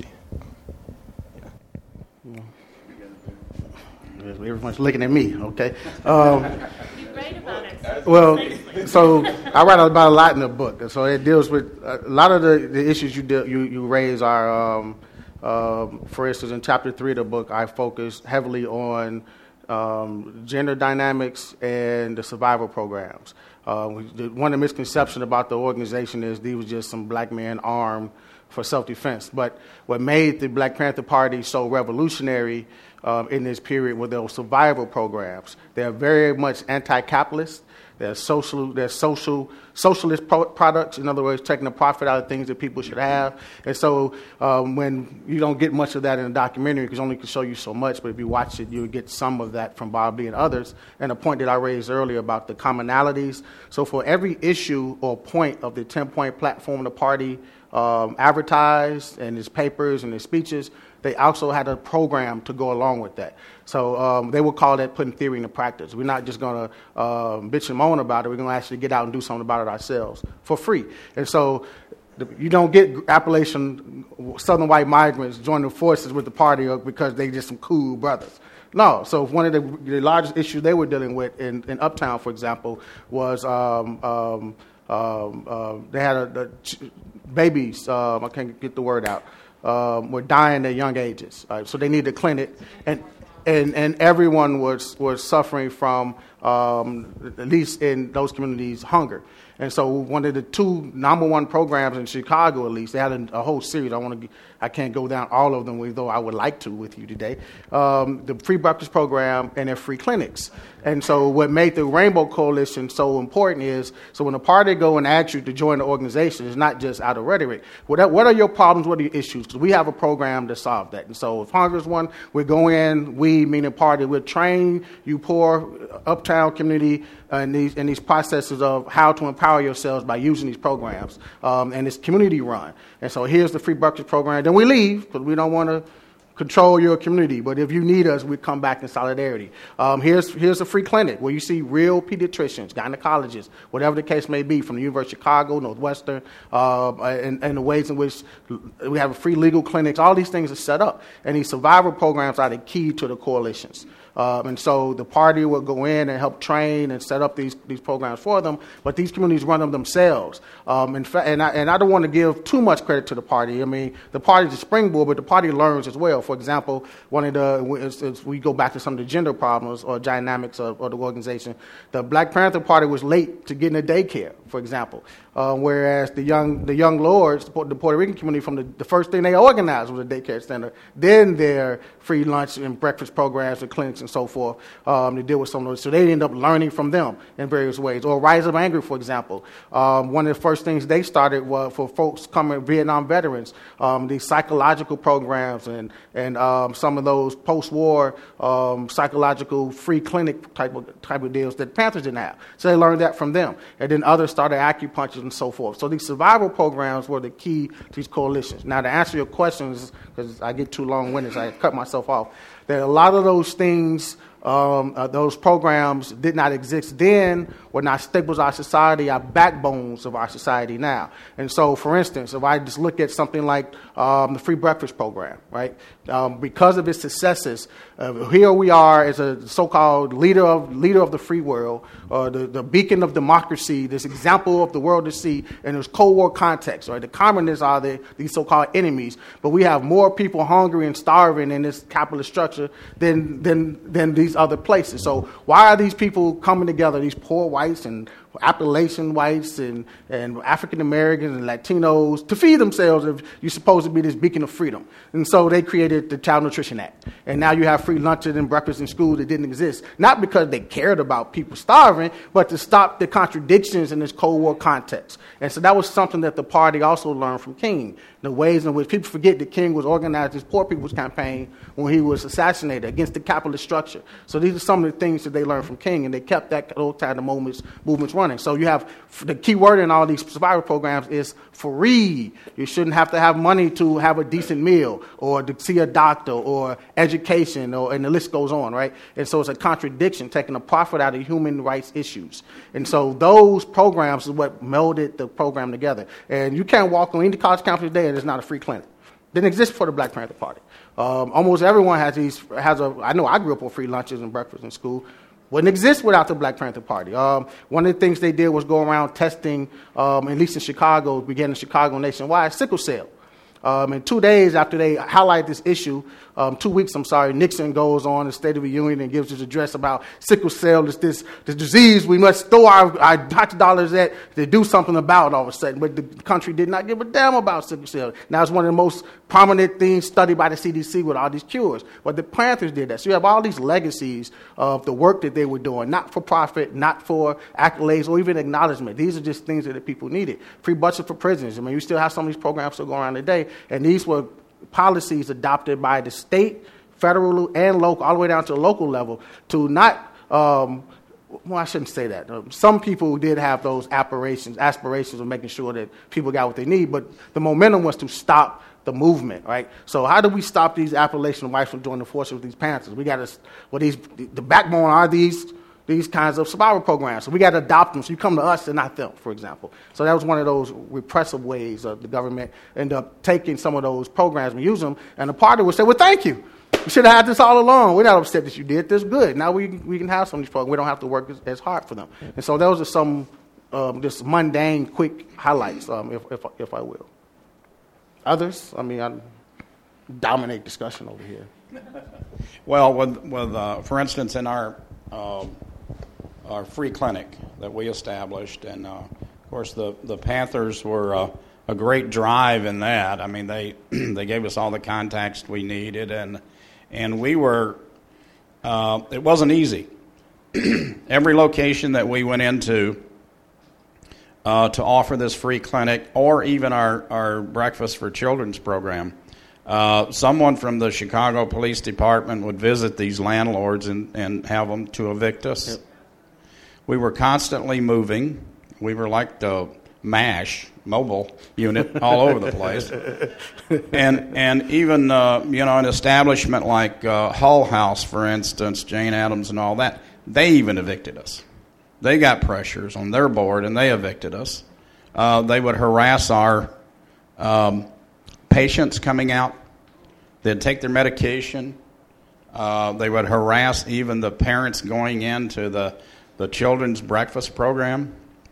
Everyone's looking at me, okay? Um, you write about it. Well, so I write about a lot in the book. So it deals with a lot of the, the issues you, de- you you raise are, um, um, for instance, in chapter three of the book, I focus heavily on um, gender dynamics and the survival programs. Uh, we, one of the misconceptions about the organization is these were just some black men armed for self-defense. But what made the Black Panther Party so revolutionary um, in this period were those survival programs. They're very much anti-capitalist. They're social. They're social socialist pro- products. In other words, taking a profit out of things that people should have. And so, um, when you don't get much of that in a documentary, because only can show you so much. But if you watch it, you would get some of that from Bob Lee and others. And the point that I raised earlier about the commonalities. So, for every issue or point of the ten-point platform the party um, advertised, and its papers and its speeches, they also had a program to go along with that. So um, they would call that putting theory into practice. We're not just going to uh, bitch and moan about it. We're going to actually get out and do something about it ourselves for free. And so the, you don't get Appalachian Southern white migrants joining forces with the party because they just some cool brothers. No. So one of the, the largest issues they were dealing with in, in Uptown, for example, was um, um, um, uh, they had a, a ch- babies. Um, I can't get the word out. Um, were dying at young ages, right? So they needed a clinic, and and and everyone was was suffering from um, at least in those communities hunger. And so one of the two number one programs in Chicago, at least, they had a, a whole series. I want to, I can't go down all of them, though I would like to with you today. Um, the free breakfast program and their free clinics. And so what made the Rainbow Coalition so important is, so when a party go and ask you to join the organization, it's not just out of rhetoric. What are, what are your problems? What are your issues? Because we have a program to solve that. And so if hunger is one, we go in, we, meaning party, we'll train you poor Uptown community uh, in these in these processes of how to empower yourselves by using these programs. Um, and it's community run. And so here's the free breakfast program. Then we leave because we don't want to control your community, but if you need us, we come back in solidarity. Um, here's here's a free clinic where you see real pediatricians, gynecologists, whatever the case may be, from the University of Chicago, Northwestern, uh, and, and the ways in which we have free legal clinics. All these things are set up, and these survival programs are the key to the coalitions. Um, and so the party will go in and help train and set up these, these programs for them, but these communities run them themselves. Um, in fact, and I, and I don't want to give too much credit to the party. I mean, the party's a springboard, but the party learns as well. For example, one of the, as, as we go back to some of the gender problems or dynamics of, of the organization, the Black Panther Party was late to getting a daycare, for example. Uh, whereas the young the young lords, the Puerto Rican community, from the, the first thing they organized was a daycare center. Then their free lunch and breakfast programs and clinics and so forth um, to deal with some of those. So they end up learning from them in various ways. Or Rise of Anger, for example. Um, one of the first things they started was for folks coming, Vietnam veterans, um, these psychological programs and and um, some of those post-war um, psychological free clinic type of type of deals that Panthers didn't have. So they learned that from them. And then others started acupuncture and so forth. So these survival programs were the key to these coalitions. Now, to answer your questions, because I get too long-winded, so I cut myself off, that a lot of those things, um, uh, those programs did not exist then, were not staples of our society, are backbones of our society now. And so, for instance, if I just look at something like um, the free breakfast program, right? Um, because of its successes, uh, here we are as a so-called leader of leader of the free world, uh, the, the beacon of democracy, this example of the world to see in this Cold War context, right? The communists are the, these so-called enemies, but we have more people hungry and starving in this capitalist structure than than than these other places. So why are these people coming together, these poor whites and Appalachian whites and, and African Americans and Latinos, to feed themselves if you're supposed to be this beacon of freedom? And so they created the Child Nutrition Act. And now you have free lunches and breakfast in schools that didn't exist. Not because they cared about people starving, but to stop the contradictions in this Cold War context. And so that was something that the party also learned from King. The ways in which people forget that King was organizing his poor people's campaign when he was assassinated against the capitalist structure. So these are some of the things that they learned from King, and they kept that those kind of movements, movements running. So you have the key word in all these survival programs is free. You shouldn't have to have money to have a decent meal or to see a doctor or education, or and the list goes on, right? And so it's a contradiction, taking a profit out of human rights issues. And so those programs is what melded the program together. And you can't walk on any college campus today and it's not a free clinic. Didn't exist for the Black Panther Party. Um, almost everyone has these, has a, I know I grew up on free lunches and breakfast in school. Wouldn't exist without the Black Panther Party. Um, one of the things they did was go around testing, um, at least in Chicago, began in Chicago nationwide, sickle cell. Um, and two days after they highlight this issue, um, two weeks, I'm sorry, Nixon goes on the State of the Union and gives his address about sickle cell, this, this, this disease we must throw our, our tax dollars at to do something about all of a sudden. But the country did not give a damn about sickle cell. Now it's one of the most prominent things studied by the C D C with all these cures. But the Panthers did that. So you have all these legacies of the work that they were doing, not for profit, not for accolades or even acknowledgement. These are just things that the people needed. Free budget for prisons. I mean, you still have some of these programs still going around today. And these were policies adopted by the state, federal, and local, all the way down to the local level to not, um, well, I shouldn't say that. Um, some people did have those aspirations, aspirations of making sure that people got what they need, but the momentum was to stop the movement, right? So how do we stop these Appalachian whites from joining the forces with these Panthers? We got to, well, these, the backbone are these these kinds of survival programs. So we got to adopt them. So you come to us and not them, for example. So that was one of those repressive ways of the government end up taking some of those programs and use them. And the party would say, well, thank you. You should have had this all along. We're not upset that you did this. Good. Now we we can have some of these programs. We don't have to work as, as hard for them. And so those are some um, just mundane, quick highlights, um, if, if if I will. Others? I mean, I dominate discussion over here. Well, with, with uh, for instance, in our uh, our free clinic that we established, and uh, of course the, the Panthers were uh, a great drive in that. I mean, they they gave us all the context we needed, and and we were. Uh, it wasn't easy. Every location that we went into uh, to offer this free clinic, or even our, our Breakfast for Children's program, uh, someone from the Chicago Police Department would visit these landlords and, and have them to evict us. Yep. We were constantly moving. We were like the MASH mobile unit all over the place. And and even, uh, you know, an establishment like uh, Hull House, for instance, Jane Addams and all that, they even evicted us. They got pressures on their board, and they evicted us. Uh, they would harass our um, patients coming out. They'd take their medication. Uh, they would harass even the parents going into the, the children's breakfast program.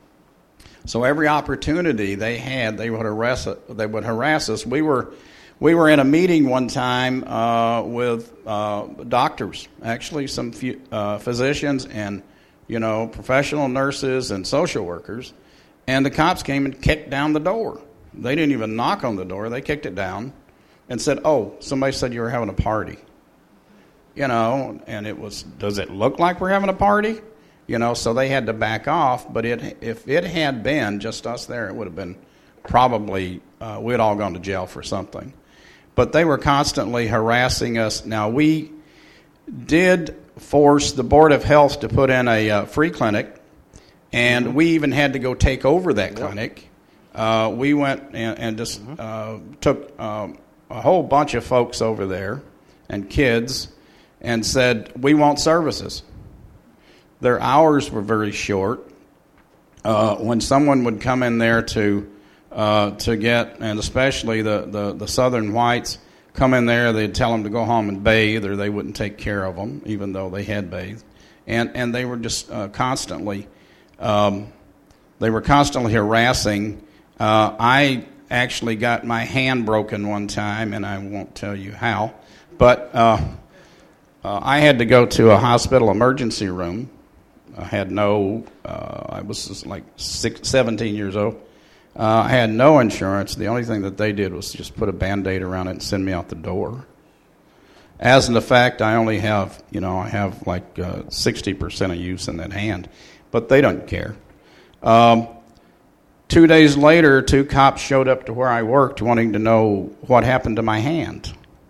So every opportunity they had, they would harass they would harass us. We were we were in a meeting one time uh, with uh, doctors, actually some few, uh, physicians and you know professional nurses and social workers, and the cops came and kicked down the door. They didn't even knock on the door; they kicked it down, and said, "Oh, somebody said you were having a party." You know, and it was. Does it look like we're having a party? You know, so they had to back off. But it, if it had been just us there, it would have been probably, uh, we'd all gone to jail for something. But they were constantly harassing us. Now, we did force the Board of Health to put in a uh, free clinic, and mm-hmm. we even had to go take over that yep. clinic. Uh, we went and, and just mm-hmm. uh, took um, a whole bunch of folks over there and kids and said, we want services. Their hours were very short. Uh, when someone would come in there to uh, to get, and especially the, the, the southern whites, come in there, they'd tell them to go home and bathe, or they wouldn't take care of them, even though they had bathed. And and they were just uh, constantly, um, they were constantly harassing. Uh, I actually got my hand broken one time, and I won't tell you how, but uh, uh, I had to go to a hospital emergency room. I had no, uh, I was like six, seventeen years old. Uh, I had no insurance. The only thing that they did was just put a Band-Aid around it and send me out the door. As in the fact, I only have, you know, I have like uh, sixty percent of use in that hand. But they don't care. Um, two days later, two cops showed up to where I worked wanting to know what happened to my hand.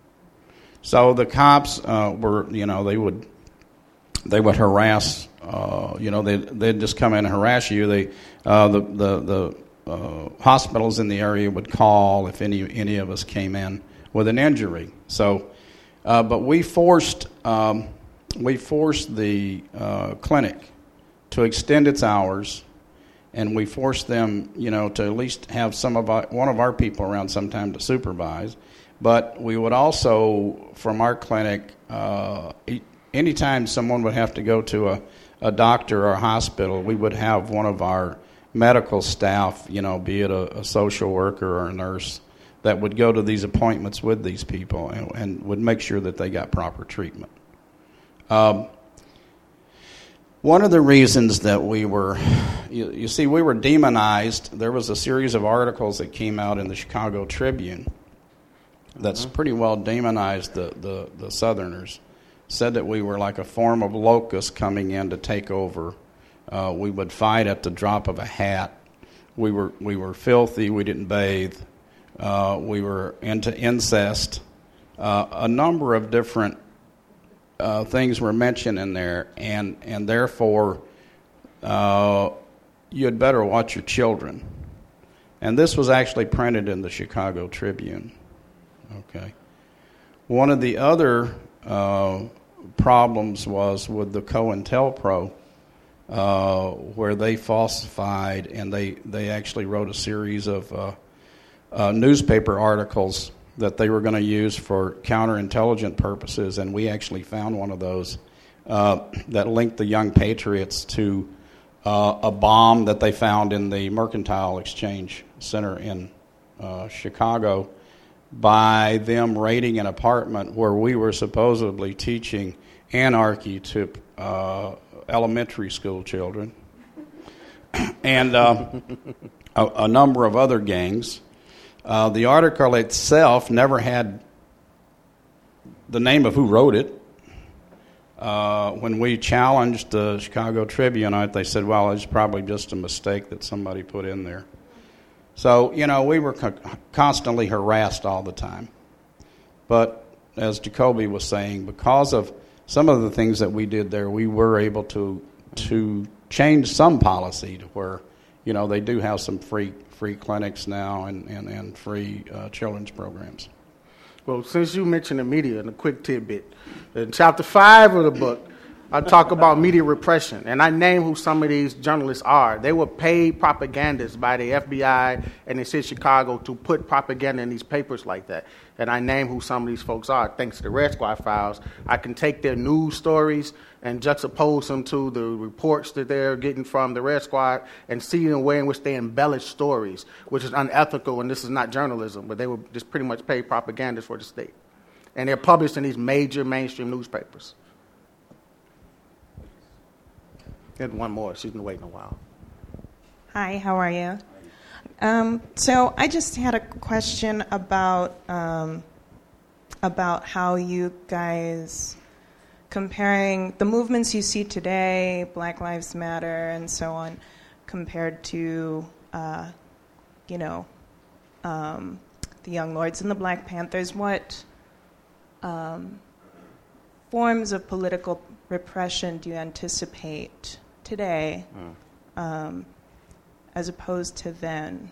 So the cops uh, were, you know, they would, they would harass. Uh, you know, they'd, they'd just come in and harass you. They, uh, the the, the uh, hospitals in the area would call if any any of us came in with an injury. So, uh, but we forced um, we forced the uh, clinic to extend its hours, and we forced them, you know, to at least have some of our, one of our people around sometime to supervise. But we would also, from our clinic, uh, anytime someone would have to go to a a doctor or a hospital, we would have one of our medical staff, you know, be it a, a social worker or a nurse, that would go to these appointments with these people and, and would make sure that they got proper treatment. Um, one of the reasons that we were, you, you see, we were demonized. There was a series of articles that came out in the Chicago Tribune that's mm-hmm. pretty well demonized the, the, the Southerners, said that we were like a form of locust coming in to take over. Uh, we would fight at the drop of a hat. We were we were filthy. We didn't bathe. Uh, we were into incest. Uh, a number of different uh, things were mentioned in there, and and therefore uh, you had better watch your children. And this was actually printed in the Chicago Tribune. Okay. One of the other uh, problems was with the COINTELPRO, uh, where they falsified and they, they actually wrote a series of uh, uh, newspaper articles that they were going to use for counterintelligence purposes, and we actually found one of those uh, that linked the Young Patriots to uh, a bomb that they found in the Mercantile Exchange Center in uh, Chicago by them raiding an apartment where we were supposedly teaching anarchy to uh, elementary school children and uh, a, a number of other gangs. Uh, the article itself never had the name of who wrote it. Uh, when we challenged the Chicago Tribune on it, they said, well, it's probably just a mistake that somebody put in there. So, you know, we were co- constantly harassed all the time. But as Jacoby was saying, because of some of the things that we did there, we were able to to change some policy to where, you know, they do have some free free clinics now and, and, and free uh, children's programs. Well, since you mentioned the media, and a quick tidbit, in chapter five of the book, I talk about media repression, and I name who some of these journalists are. They were paid propagandists by the F B I and the city of Chicago to put propaganda in these papers like that. And I name who some of these folks are. Thanks to the Red Squad files, I can take their news stories and juxtapose them to the reports that they're getting from the Red Squad and see the way in which they embellish stories, which is unethical, and this is not journalism, but they were just pretty much paid propagandists for the state. And they're published in these major mainstream newspapers. And one more. She's been waiting a while. Hi, how are you? Um, so I just had a question about um, about how you guys comparing the movements you see today, Black Lives Matter and so on, compared to uh, you know um, the Young Lords and the Black Panthers. What um, forms of political repression do you anticipate today, mm. um, as opposed to then?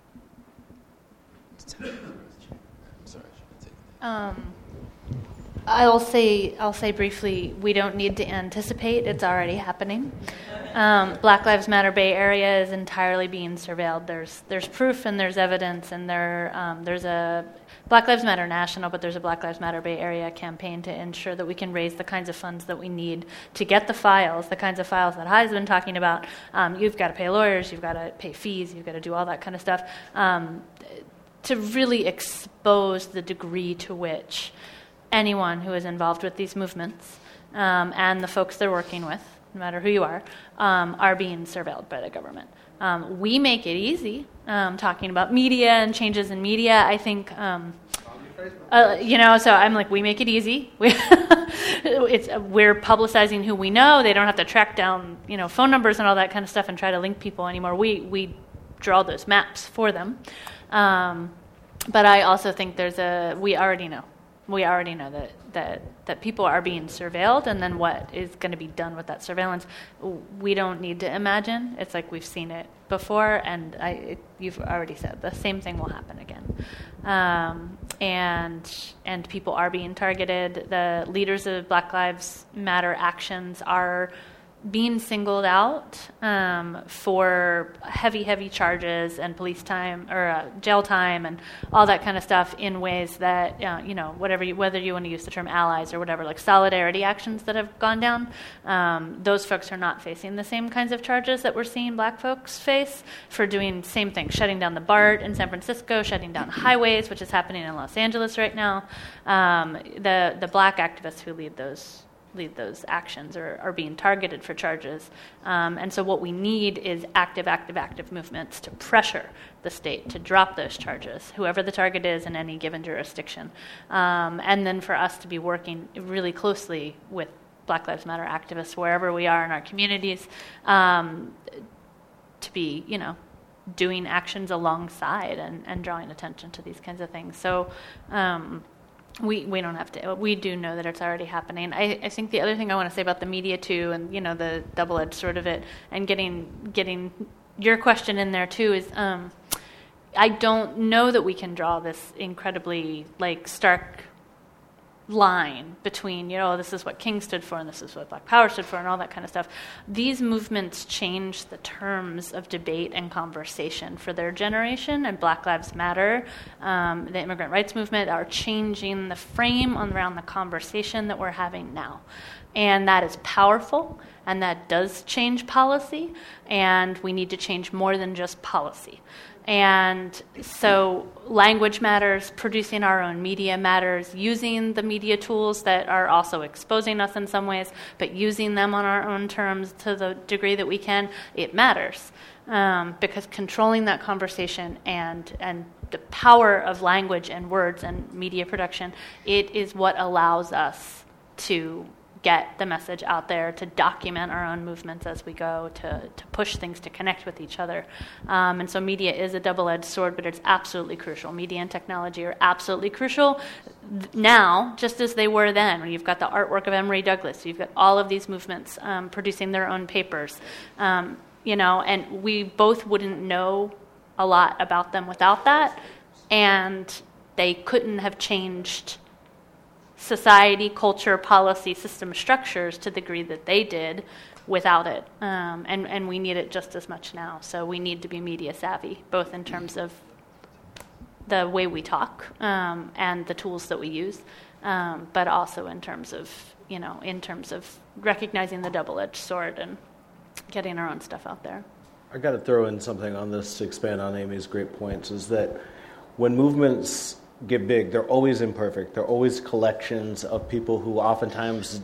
Um, I'll say I'll say briefly, we don't need to anticipate. It's already happening. Um, Black Lives Matter Bay Area is entirely being surveilled. There's there's proof and there's evidence, and there um, there's a Black Lives Matter National, but there's a Black Lives Matter Bay Area campaign to ensure that we can raise the kinds of funds that we need to get the files, the kinds of files that Hai's been talking about. Um, you've got to pay lawyers, you've got to pay fees, you've got to do all that kind of stuff um, to really expose the degree to which anyone who is involved with these movements um, and the folks they're working with, no matter who you are, um, are being surveilled by the government. Um, we make it easy, um, talking about media and changes in media. I think, um, uh, you know, so I'm like, we make it easy. We it's we're publicizing who we know. They don't have to track down, you know, phone numbers and all that kind of stuff and try to link people anymore. We we draw those maps for them. Um, but I also think there's a we already know. We already know that, that, that people are being surveilled, and then what is going to be done with that surveillance, we don't need to imagine. It's like we've seen it before, and I, it, you've already said the same thing will happen again. Um, and and people are being targeted. The leaders of Black Lives Matter actions are being singled out um, for heavy, heavy charges and police time or uh, jail time and all that kind of stuff in ways that, uh, you know, whatever you, whether you want to use the term allies or whatever, like solidarity actions that have gone down, um, those folks are not facing the same kinds of charges that we're seeing black folks face for doing same things, shutting down the BART in San Francisco, shutting down highways, which is happening in Los Angeles right now. Um, the, the black activists who lead those lead those actions are, are being targeted for charges. Um, and so what we need is active, active, active movements to pressure the state to drop those charges, whoever the target is in any given jurisdiction. Um, and then for us to be working really closely with Black Lives Matter activists wherever we are in our communities, um, to be, you know, doing actions alongside and, and drawing attention to these kinds of things. So um, We we don't have to. We do know that it's already happening. I, I think the other thing I want to say about the media too, and you know the double-edged sword of it, and getting getting your question in there too is, um, I don't know that we can draw this incredibly like stark line between, you know, this is what King stood for and this is what Black Power stood for and all that kind of stuff. These movements change the terms of debate and conversation for their generation, and Black Lives Matter, um, the immigrant rights movement, are changing the frame on, around the conversation that we're having now. And that is powerful, and that does change policy, and we need to change more than just policy. And so language matters, producing our own media matters, using the media tools that are also exposing us in some ways, but using them on our own terms to the degree that we can, it matters. Um, because controlling that conversation and, and the power of language and words and media production, it is what allows us to get the message out there, to document our own movements as we go, to, to push things, to connect with each other. Um, and so media is a double-edged sword, but it's absolutely crucial. Media and technology are absolutely crucial now, just as they were then. When you've got the artwork of Emory Douglas, you've got all of these movements um, producing their own papers, um, you know, and we both wouldn't know a lot about them without that, and they couldn't have changed society, culture, policy, system structures to the degree that they did without it. Um, and, and we need it just as much now. So we need to be media savvy, both in terms of the way we talk um, and the tools that we use, um, but also in terms of, you know, in terms of recognizing the double-edged sword and getting our own stuff out there. I got to throw in something on this to expand on Amy's great points, is that when movements get big, they're always imperfect. They're always collections of people who oftentimes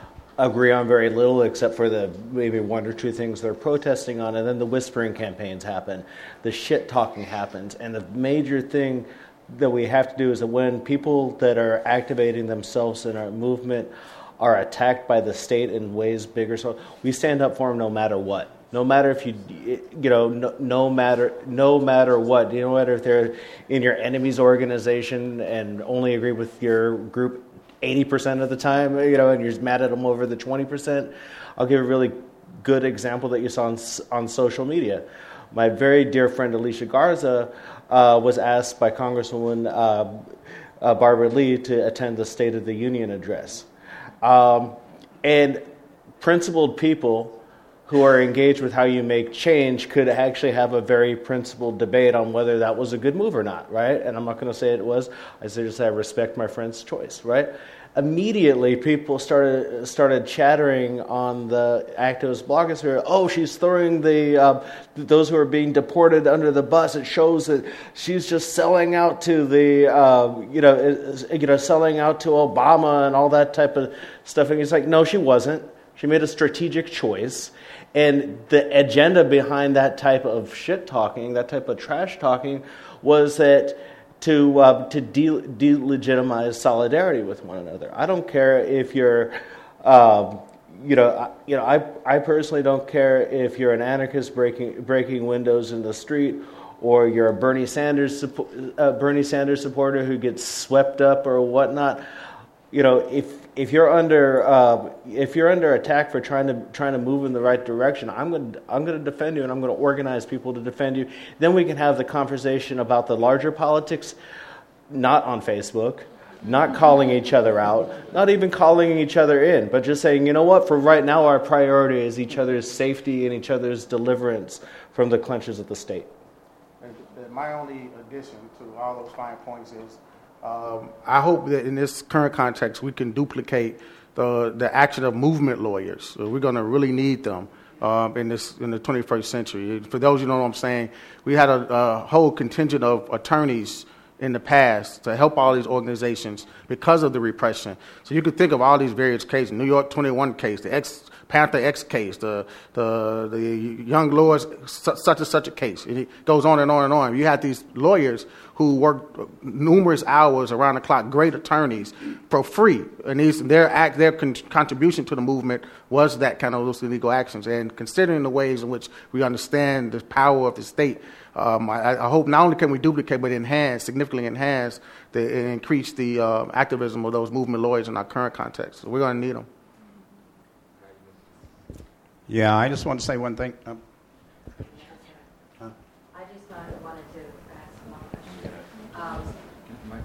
agree on very little, except for the maybe one or two things they're protesting on, and then the whispering campaigns happen, the shit talking happens, and the major thing that we have to do is that when people that are activating themselves in our movement are attacked by the state in ways bigger, so we stand up for them no matter what. No matter if you, you know, no, no matter, no matter what, you know, matter if they're in your enemy's organization and only agree with your group eighty percent of the time, you know, and you're mad at them over the twenty percent. I'll give a really good example that you saw on, on social media. My very dear friend Alicia Garza uh, was asked by Congresswoman uh, uh, Barbara Lee to attend the State of the Union address. Um, and principled people who are engaged with how you make change could actually have a very principled debate on whether that was a good move or not, right? And I'm not going to say it was. I just say I respect my friend's choice, right? Immediately, people started started chattering on the activist blogosphere. Oh, she's throwing the uh, those who are being deported under the bus. It shows that she's just selling out to the uh, you know you know selling out to Obama and all that type of stuff. And he's like, no, she wasn't. She made a strategic choice. And the agenda behind that type of shit talking, that type of trash talking, was that to uh, to de- delegitimize solidarity with one another. I don't care if you're, uh, you know, I, you know, I I personally don't care if you're an anarchist breaking breaking windows in the street, or you're a Bernie Sanders uh, Bernie Sanders supporter who gets swept up or whatnot. You know, if if you're under uh, if you're under attack for trying to trying to move in the right direction, I'm going to, I'm going to defend you, and I'm going to organize people to defend you. Then we can have the conversation about the larger politics, not on Facebook, not calling each other out, not even calling each other in, but just saying, you know what, for right now our priority is each other's safety and each other's deliverance from the clutches of the state. And my only addition to all those fine points is um, I hope that in this current context we can duplicate the, the action of movement lawyers. So we're going to really need them. Um, in this in the twenty-first century. For those who know what I'm saying, we had a, a whole contingent of attorneys in the past to help all these organizations because of the repression. So you could think of all these various cases: New York twenty-one case, the ex Panther X case, the the the Young Lords such and such a case. It goes on and on and on. You had these lawyers who worked numerous hours around the clock, great attorneys, for free, and these their act their con- contribution to the movement was that kind of those illegal actions. And considering the ways in which we understand the power of the state, um, I, I hope not only can we duplicate but enhance, significantly enhance, the, and increase the uh, activism of those movement lawyers in our current context. So we're going to need them. Yeah, I just want to say one thing. Um, huh? I just uh, wanted to ask one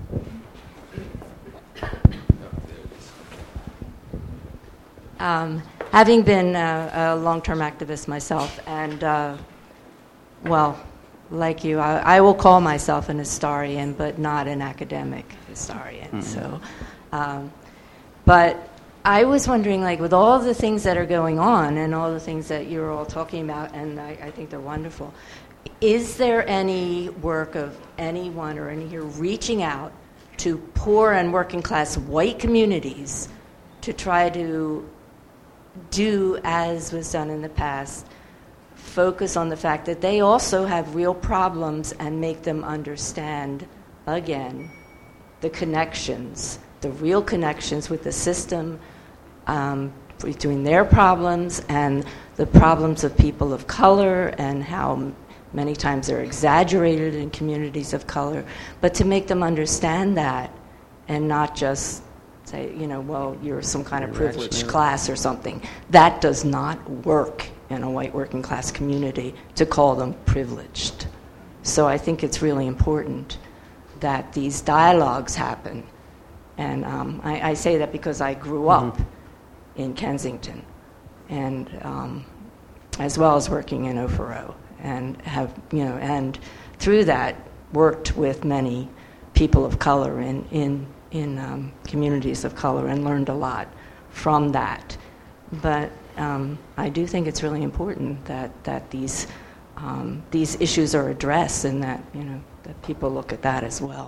question. Um, um, having been a, a long-term activist myself, and uh, well, like you, I, I will call myself an historian, but not an academic historian. Mm-hmm. So, um, but. I was wondering, like, with all the things that are going on and all the things that you're all talking about, and I, I think they're wonderful, is there any work of anyone or any here reaching out to poor and working class white communities to try to do as was done in the past, focus on the fact that they also have real problems and make them understand, again, the connections, the real connections with the system, Um, between their problems and the problems of people of color, and how many times they're exaggerated in communities of color, but to make them understand that and not just say, you know, well, you're some kind of privileged class or something. That does not work in a white working class community, to call them privileged. So I think it's really important that these dialogues happen. And um, I, I say that because I grew up mm-hmm. in Kensington, and um, as well as working in Ofero, and have, you know, and through that worked with many people of color in in in um, communities of color, and learned a lot from that. But um, I do think it's really important that that these um, these issues are addressed, and that, you know, that people look at that as well.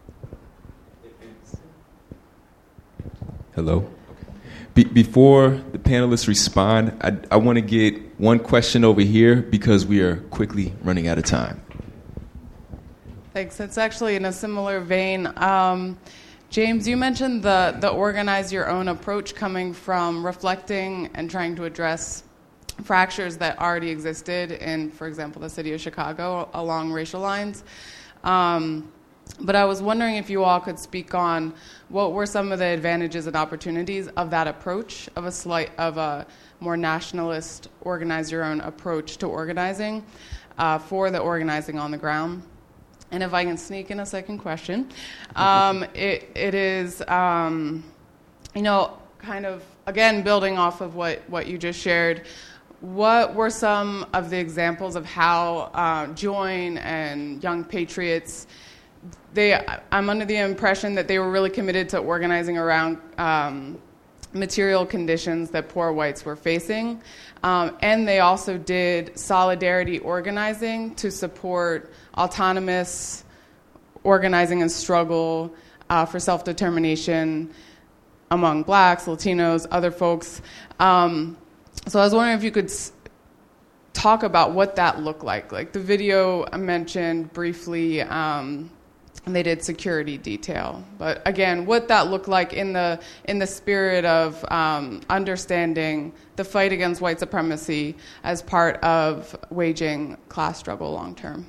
Hello. Be- before the panelists respond, I, I want to get one question over here because we are quickly running out of time. Thanks. It's actually in a similar vein. Um, James, you mentioned the, the organize your own approach coming from reflecting and trying to address fractures that already existed in, for example, the city of Chicago along racial lines. Um, But I was wondering if you all could speak on what were some of the advantages and opportunities of that approach, of a slight, of a more nationalist, organize your own approach to organizing, uh, for the organizing on the ground. And if I can sneak in a second question, um, it, it is, um, you know, kind of, again, building off of what, what you just shared, what were some of the examples of how uh, Join and Young Patriots, They, I'm under the impression that they were really committed to organizing around um, material conditions that poor whites were facing. Um, and they also did solidarity organizing to support autonomous organizing and struggle uh, for self-determination among blacks, Latinos, other folks. Um, so I was wondering if you could s- talk about what that looked like. Like the video I mentioned briefly, um, and they did security detail. But again, what that looked like in the in the spirit of um, understanding the fight against white supremacy as part of waging class struggle long term.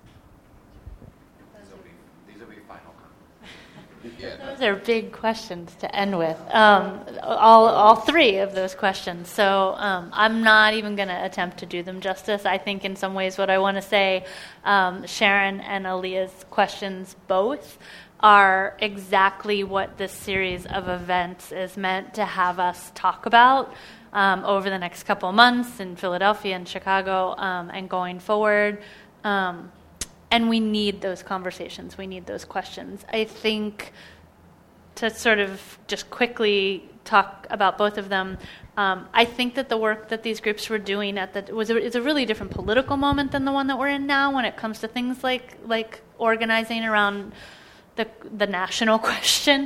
Those are big questions to end with. Um, all, all three of those questions. So um, I'm not even going to attempt to do them justice. I think in some ways what I want to say, um, Sharon and Aaliyah's questions both are exactly what this series of events is meant to have us talk about um, over the next couple of months in Philadelphia and Chicago um, and going forward. Um, and we need those conversations. We need those questions. I think to sort of just quickly talk about both of them, um, I think that the work that these groups were doing at the was a, is a really different political moment than the one that we're in now when it comes to things like like organizing around the the national question.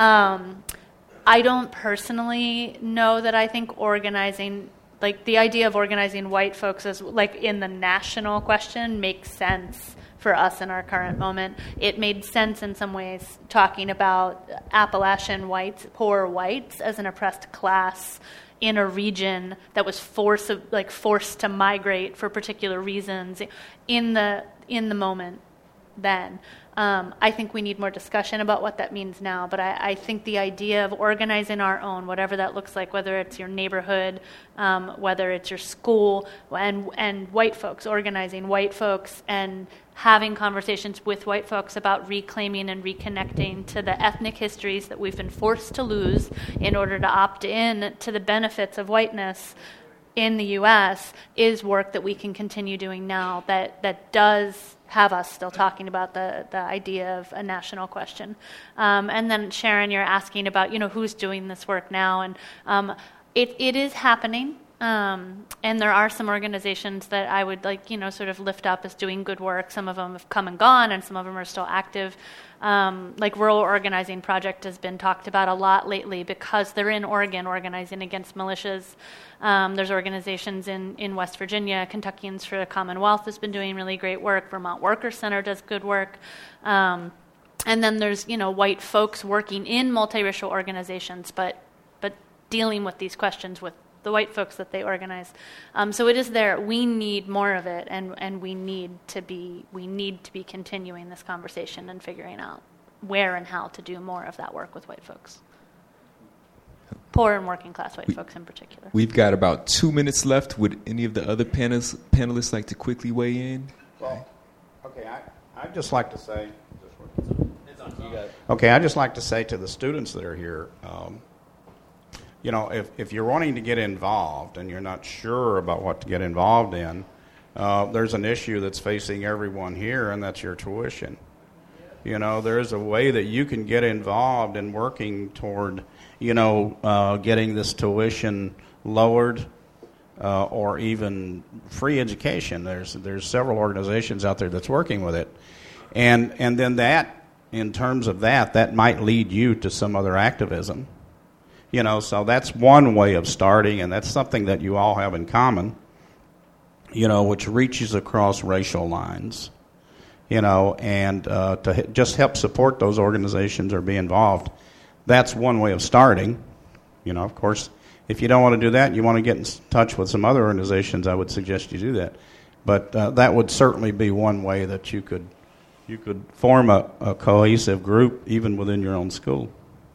Um, I don't personally know that I think organizing, like the idea of organizing white folks as like in the national question makes sense for us in our current moment. It made sense in some ways talking about Appalachian whites, poor whites, as an oppressed class in a region that was forced, like forced to migrate for particular reasons in the in the moment then. Um, I think we need more discussion about what that means now, but I, I think the idea of organizing our own, whatever that looks like, whether it's your neighborhood, um, whether it's your school, and and white folks, organizing white folks and having conversations with white folks about reclaiming and reconnecting to the ethnic histories that we've been forced to lose in order to opt in to the benefits of whiteness in the U S is work that we can continue doing now that, that does have us still talking about the, the idea of a national question. Um, and then, Sharon, you're asking about, you know, who's doing this work now. And um, it, it is happening. Um, and there are some organizations that I would like, you know, sort of lift up as doing good work. Some of them have come and gone, and some of them are still active. Um, like Rural Organizing Project has been talked about a lot lately because they're in Oregon organizing against militias. Um, there's organizations in, in West Virginia. Kentuckians for the Commonwealth has been doing really great work. Vermont Worker Center does good work. Um, and then there's, you know, white folks working in multiracial organizations, but but dealing with these questions with the white folks that they organize. Um, so it is there. We need more of it, and, and we need to be we need to be continuing this conversation and figuring out where and how to do more of that work with white folks. Poor and working class white we, folks in particular. We've got about two minutes left. Would any of the other panelists, panelists like to quickly weigh in? Well, okay, I, I'd just like to say, okay, I'd just like to say to the students that are here, um, you know, if, if you're wanting to get involved and you're not sure about what to get involved in, uh, there's an issue that's facing everyone here, and that's your tuition. You know, there's a way that you can get involved in working toward, you know, uh, getting this tuition lowered uh, or even free education. There's there's several organizations out there that's working with it. And and then that, in terms of that, that might lead you to some other activism. You know, so that's one way of starting, and that's something that you all have in common, you know, which reaches across racial lines, you know, and uh, to h- just help support those organizations or be involved. That's one way of starting. You know, of course, if you don't want to do that, you want to get in touch with some other organizations, I would suggest you do that. But uh, that would certainly be one way that you could you could form a, a cohesive group even within your own school.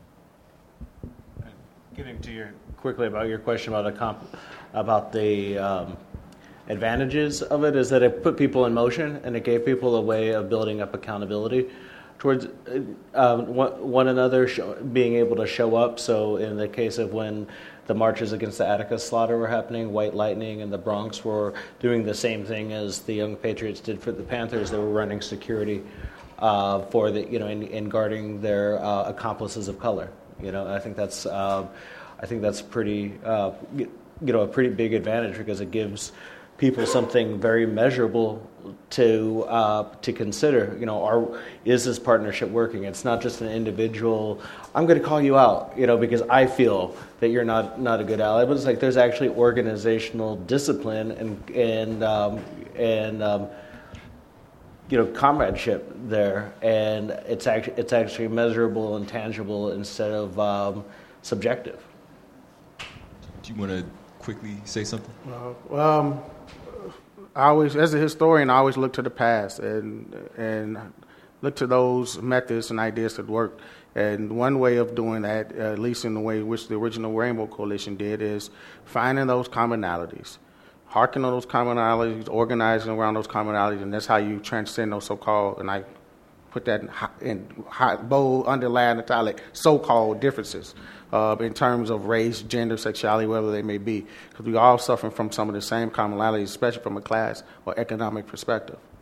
Getting to your quickly about your question about a comp, about the um, advantages of it is that it put people in motion and it gave people a way of building up accountability towards uh, one, one another, show, being able to show up. So in the case of when the marches against the Atticus slaughter were happening, White Lightning and the Bronx were doing the same thing as the Young Patriots did for the Panthers. They were running security uh, for the, you know, in, in guarding their uh, accomplices of color. You know, I think that's uh, I think that's pretty uh, you know a pretty big advantage because it gives people something very measurable to uh, to consider. You know, are is this partnership working? It's not just an individual. I'm going to call you out, you know, because I feel that you're not not a good ally. But it's like there's actually organizational discipline and and um, and um, you know, comradeship there, and it's actually it's actually measurable and tangible instead of um, subjective. Do you want to quickly say something? Uh, um, I always, as a historian, I always look to the past and and look to those methods and ideas that work. And one way of doing that, uh, at least in the way in which the original Rainbow Coalition did, is finding those commonalities. Harking on those commonalities, organizing around those commonalities, and that's how you transcend those so-called, and I put that in, high, in high, bold, underlined, italic, so-called differences uh, in terms of race, gender, sexuality, whatever they may be, because we all suffering from some of the same commonalities, especially from a class or economic perspective.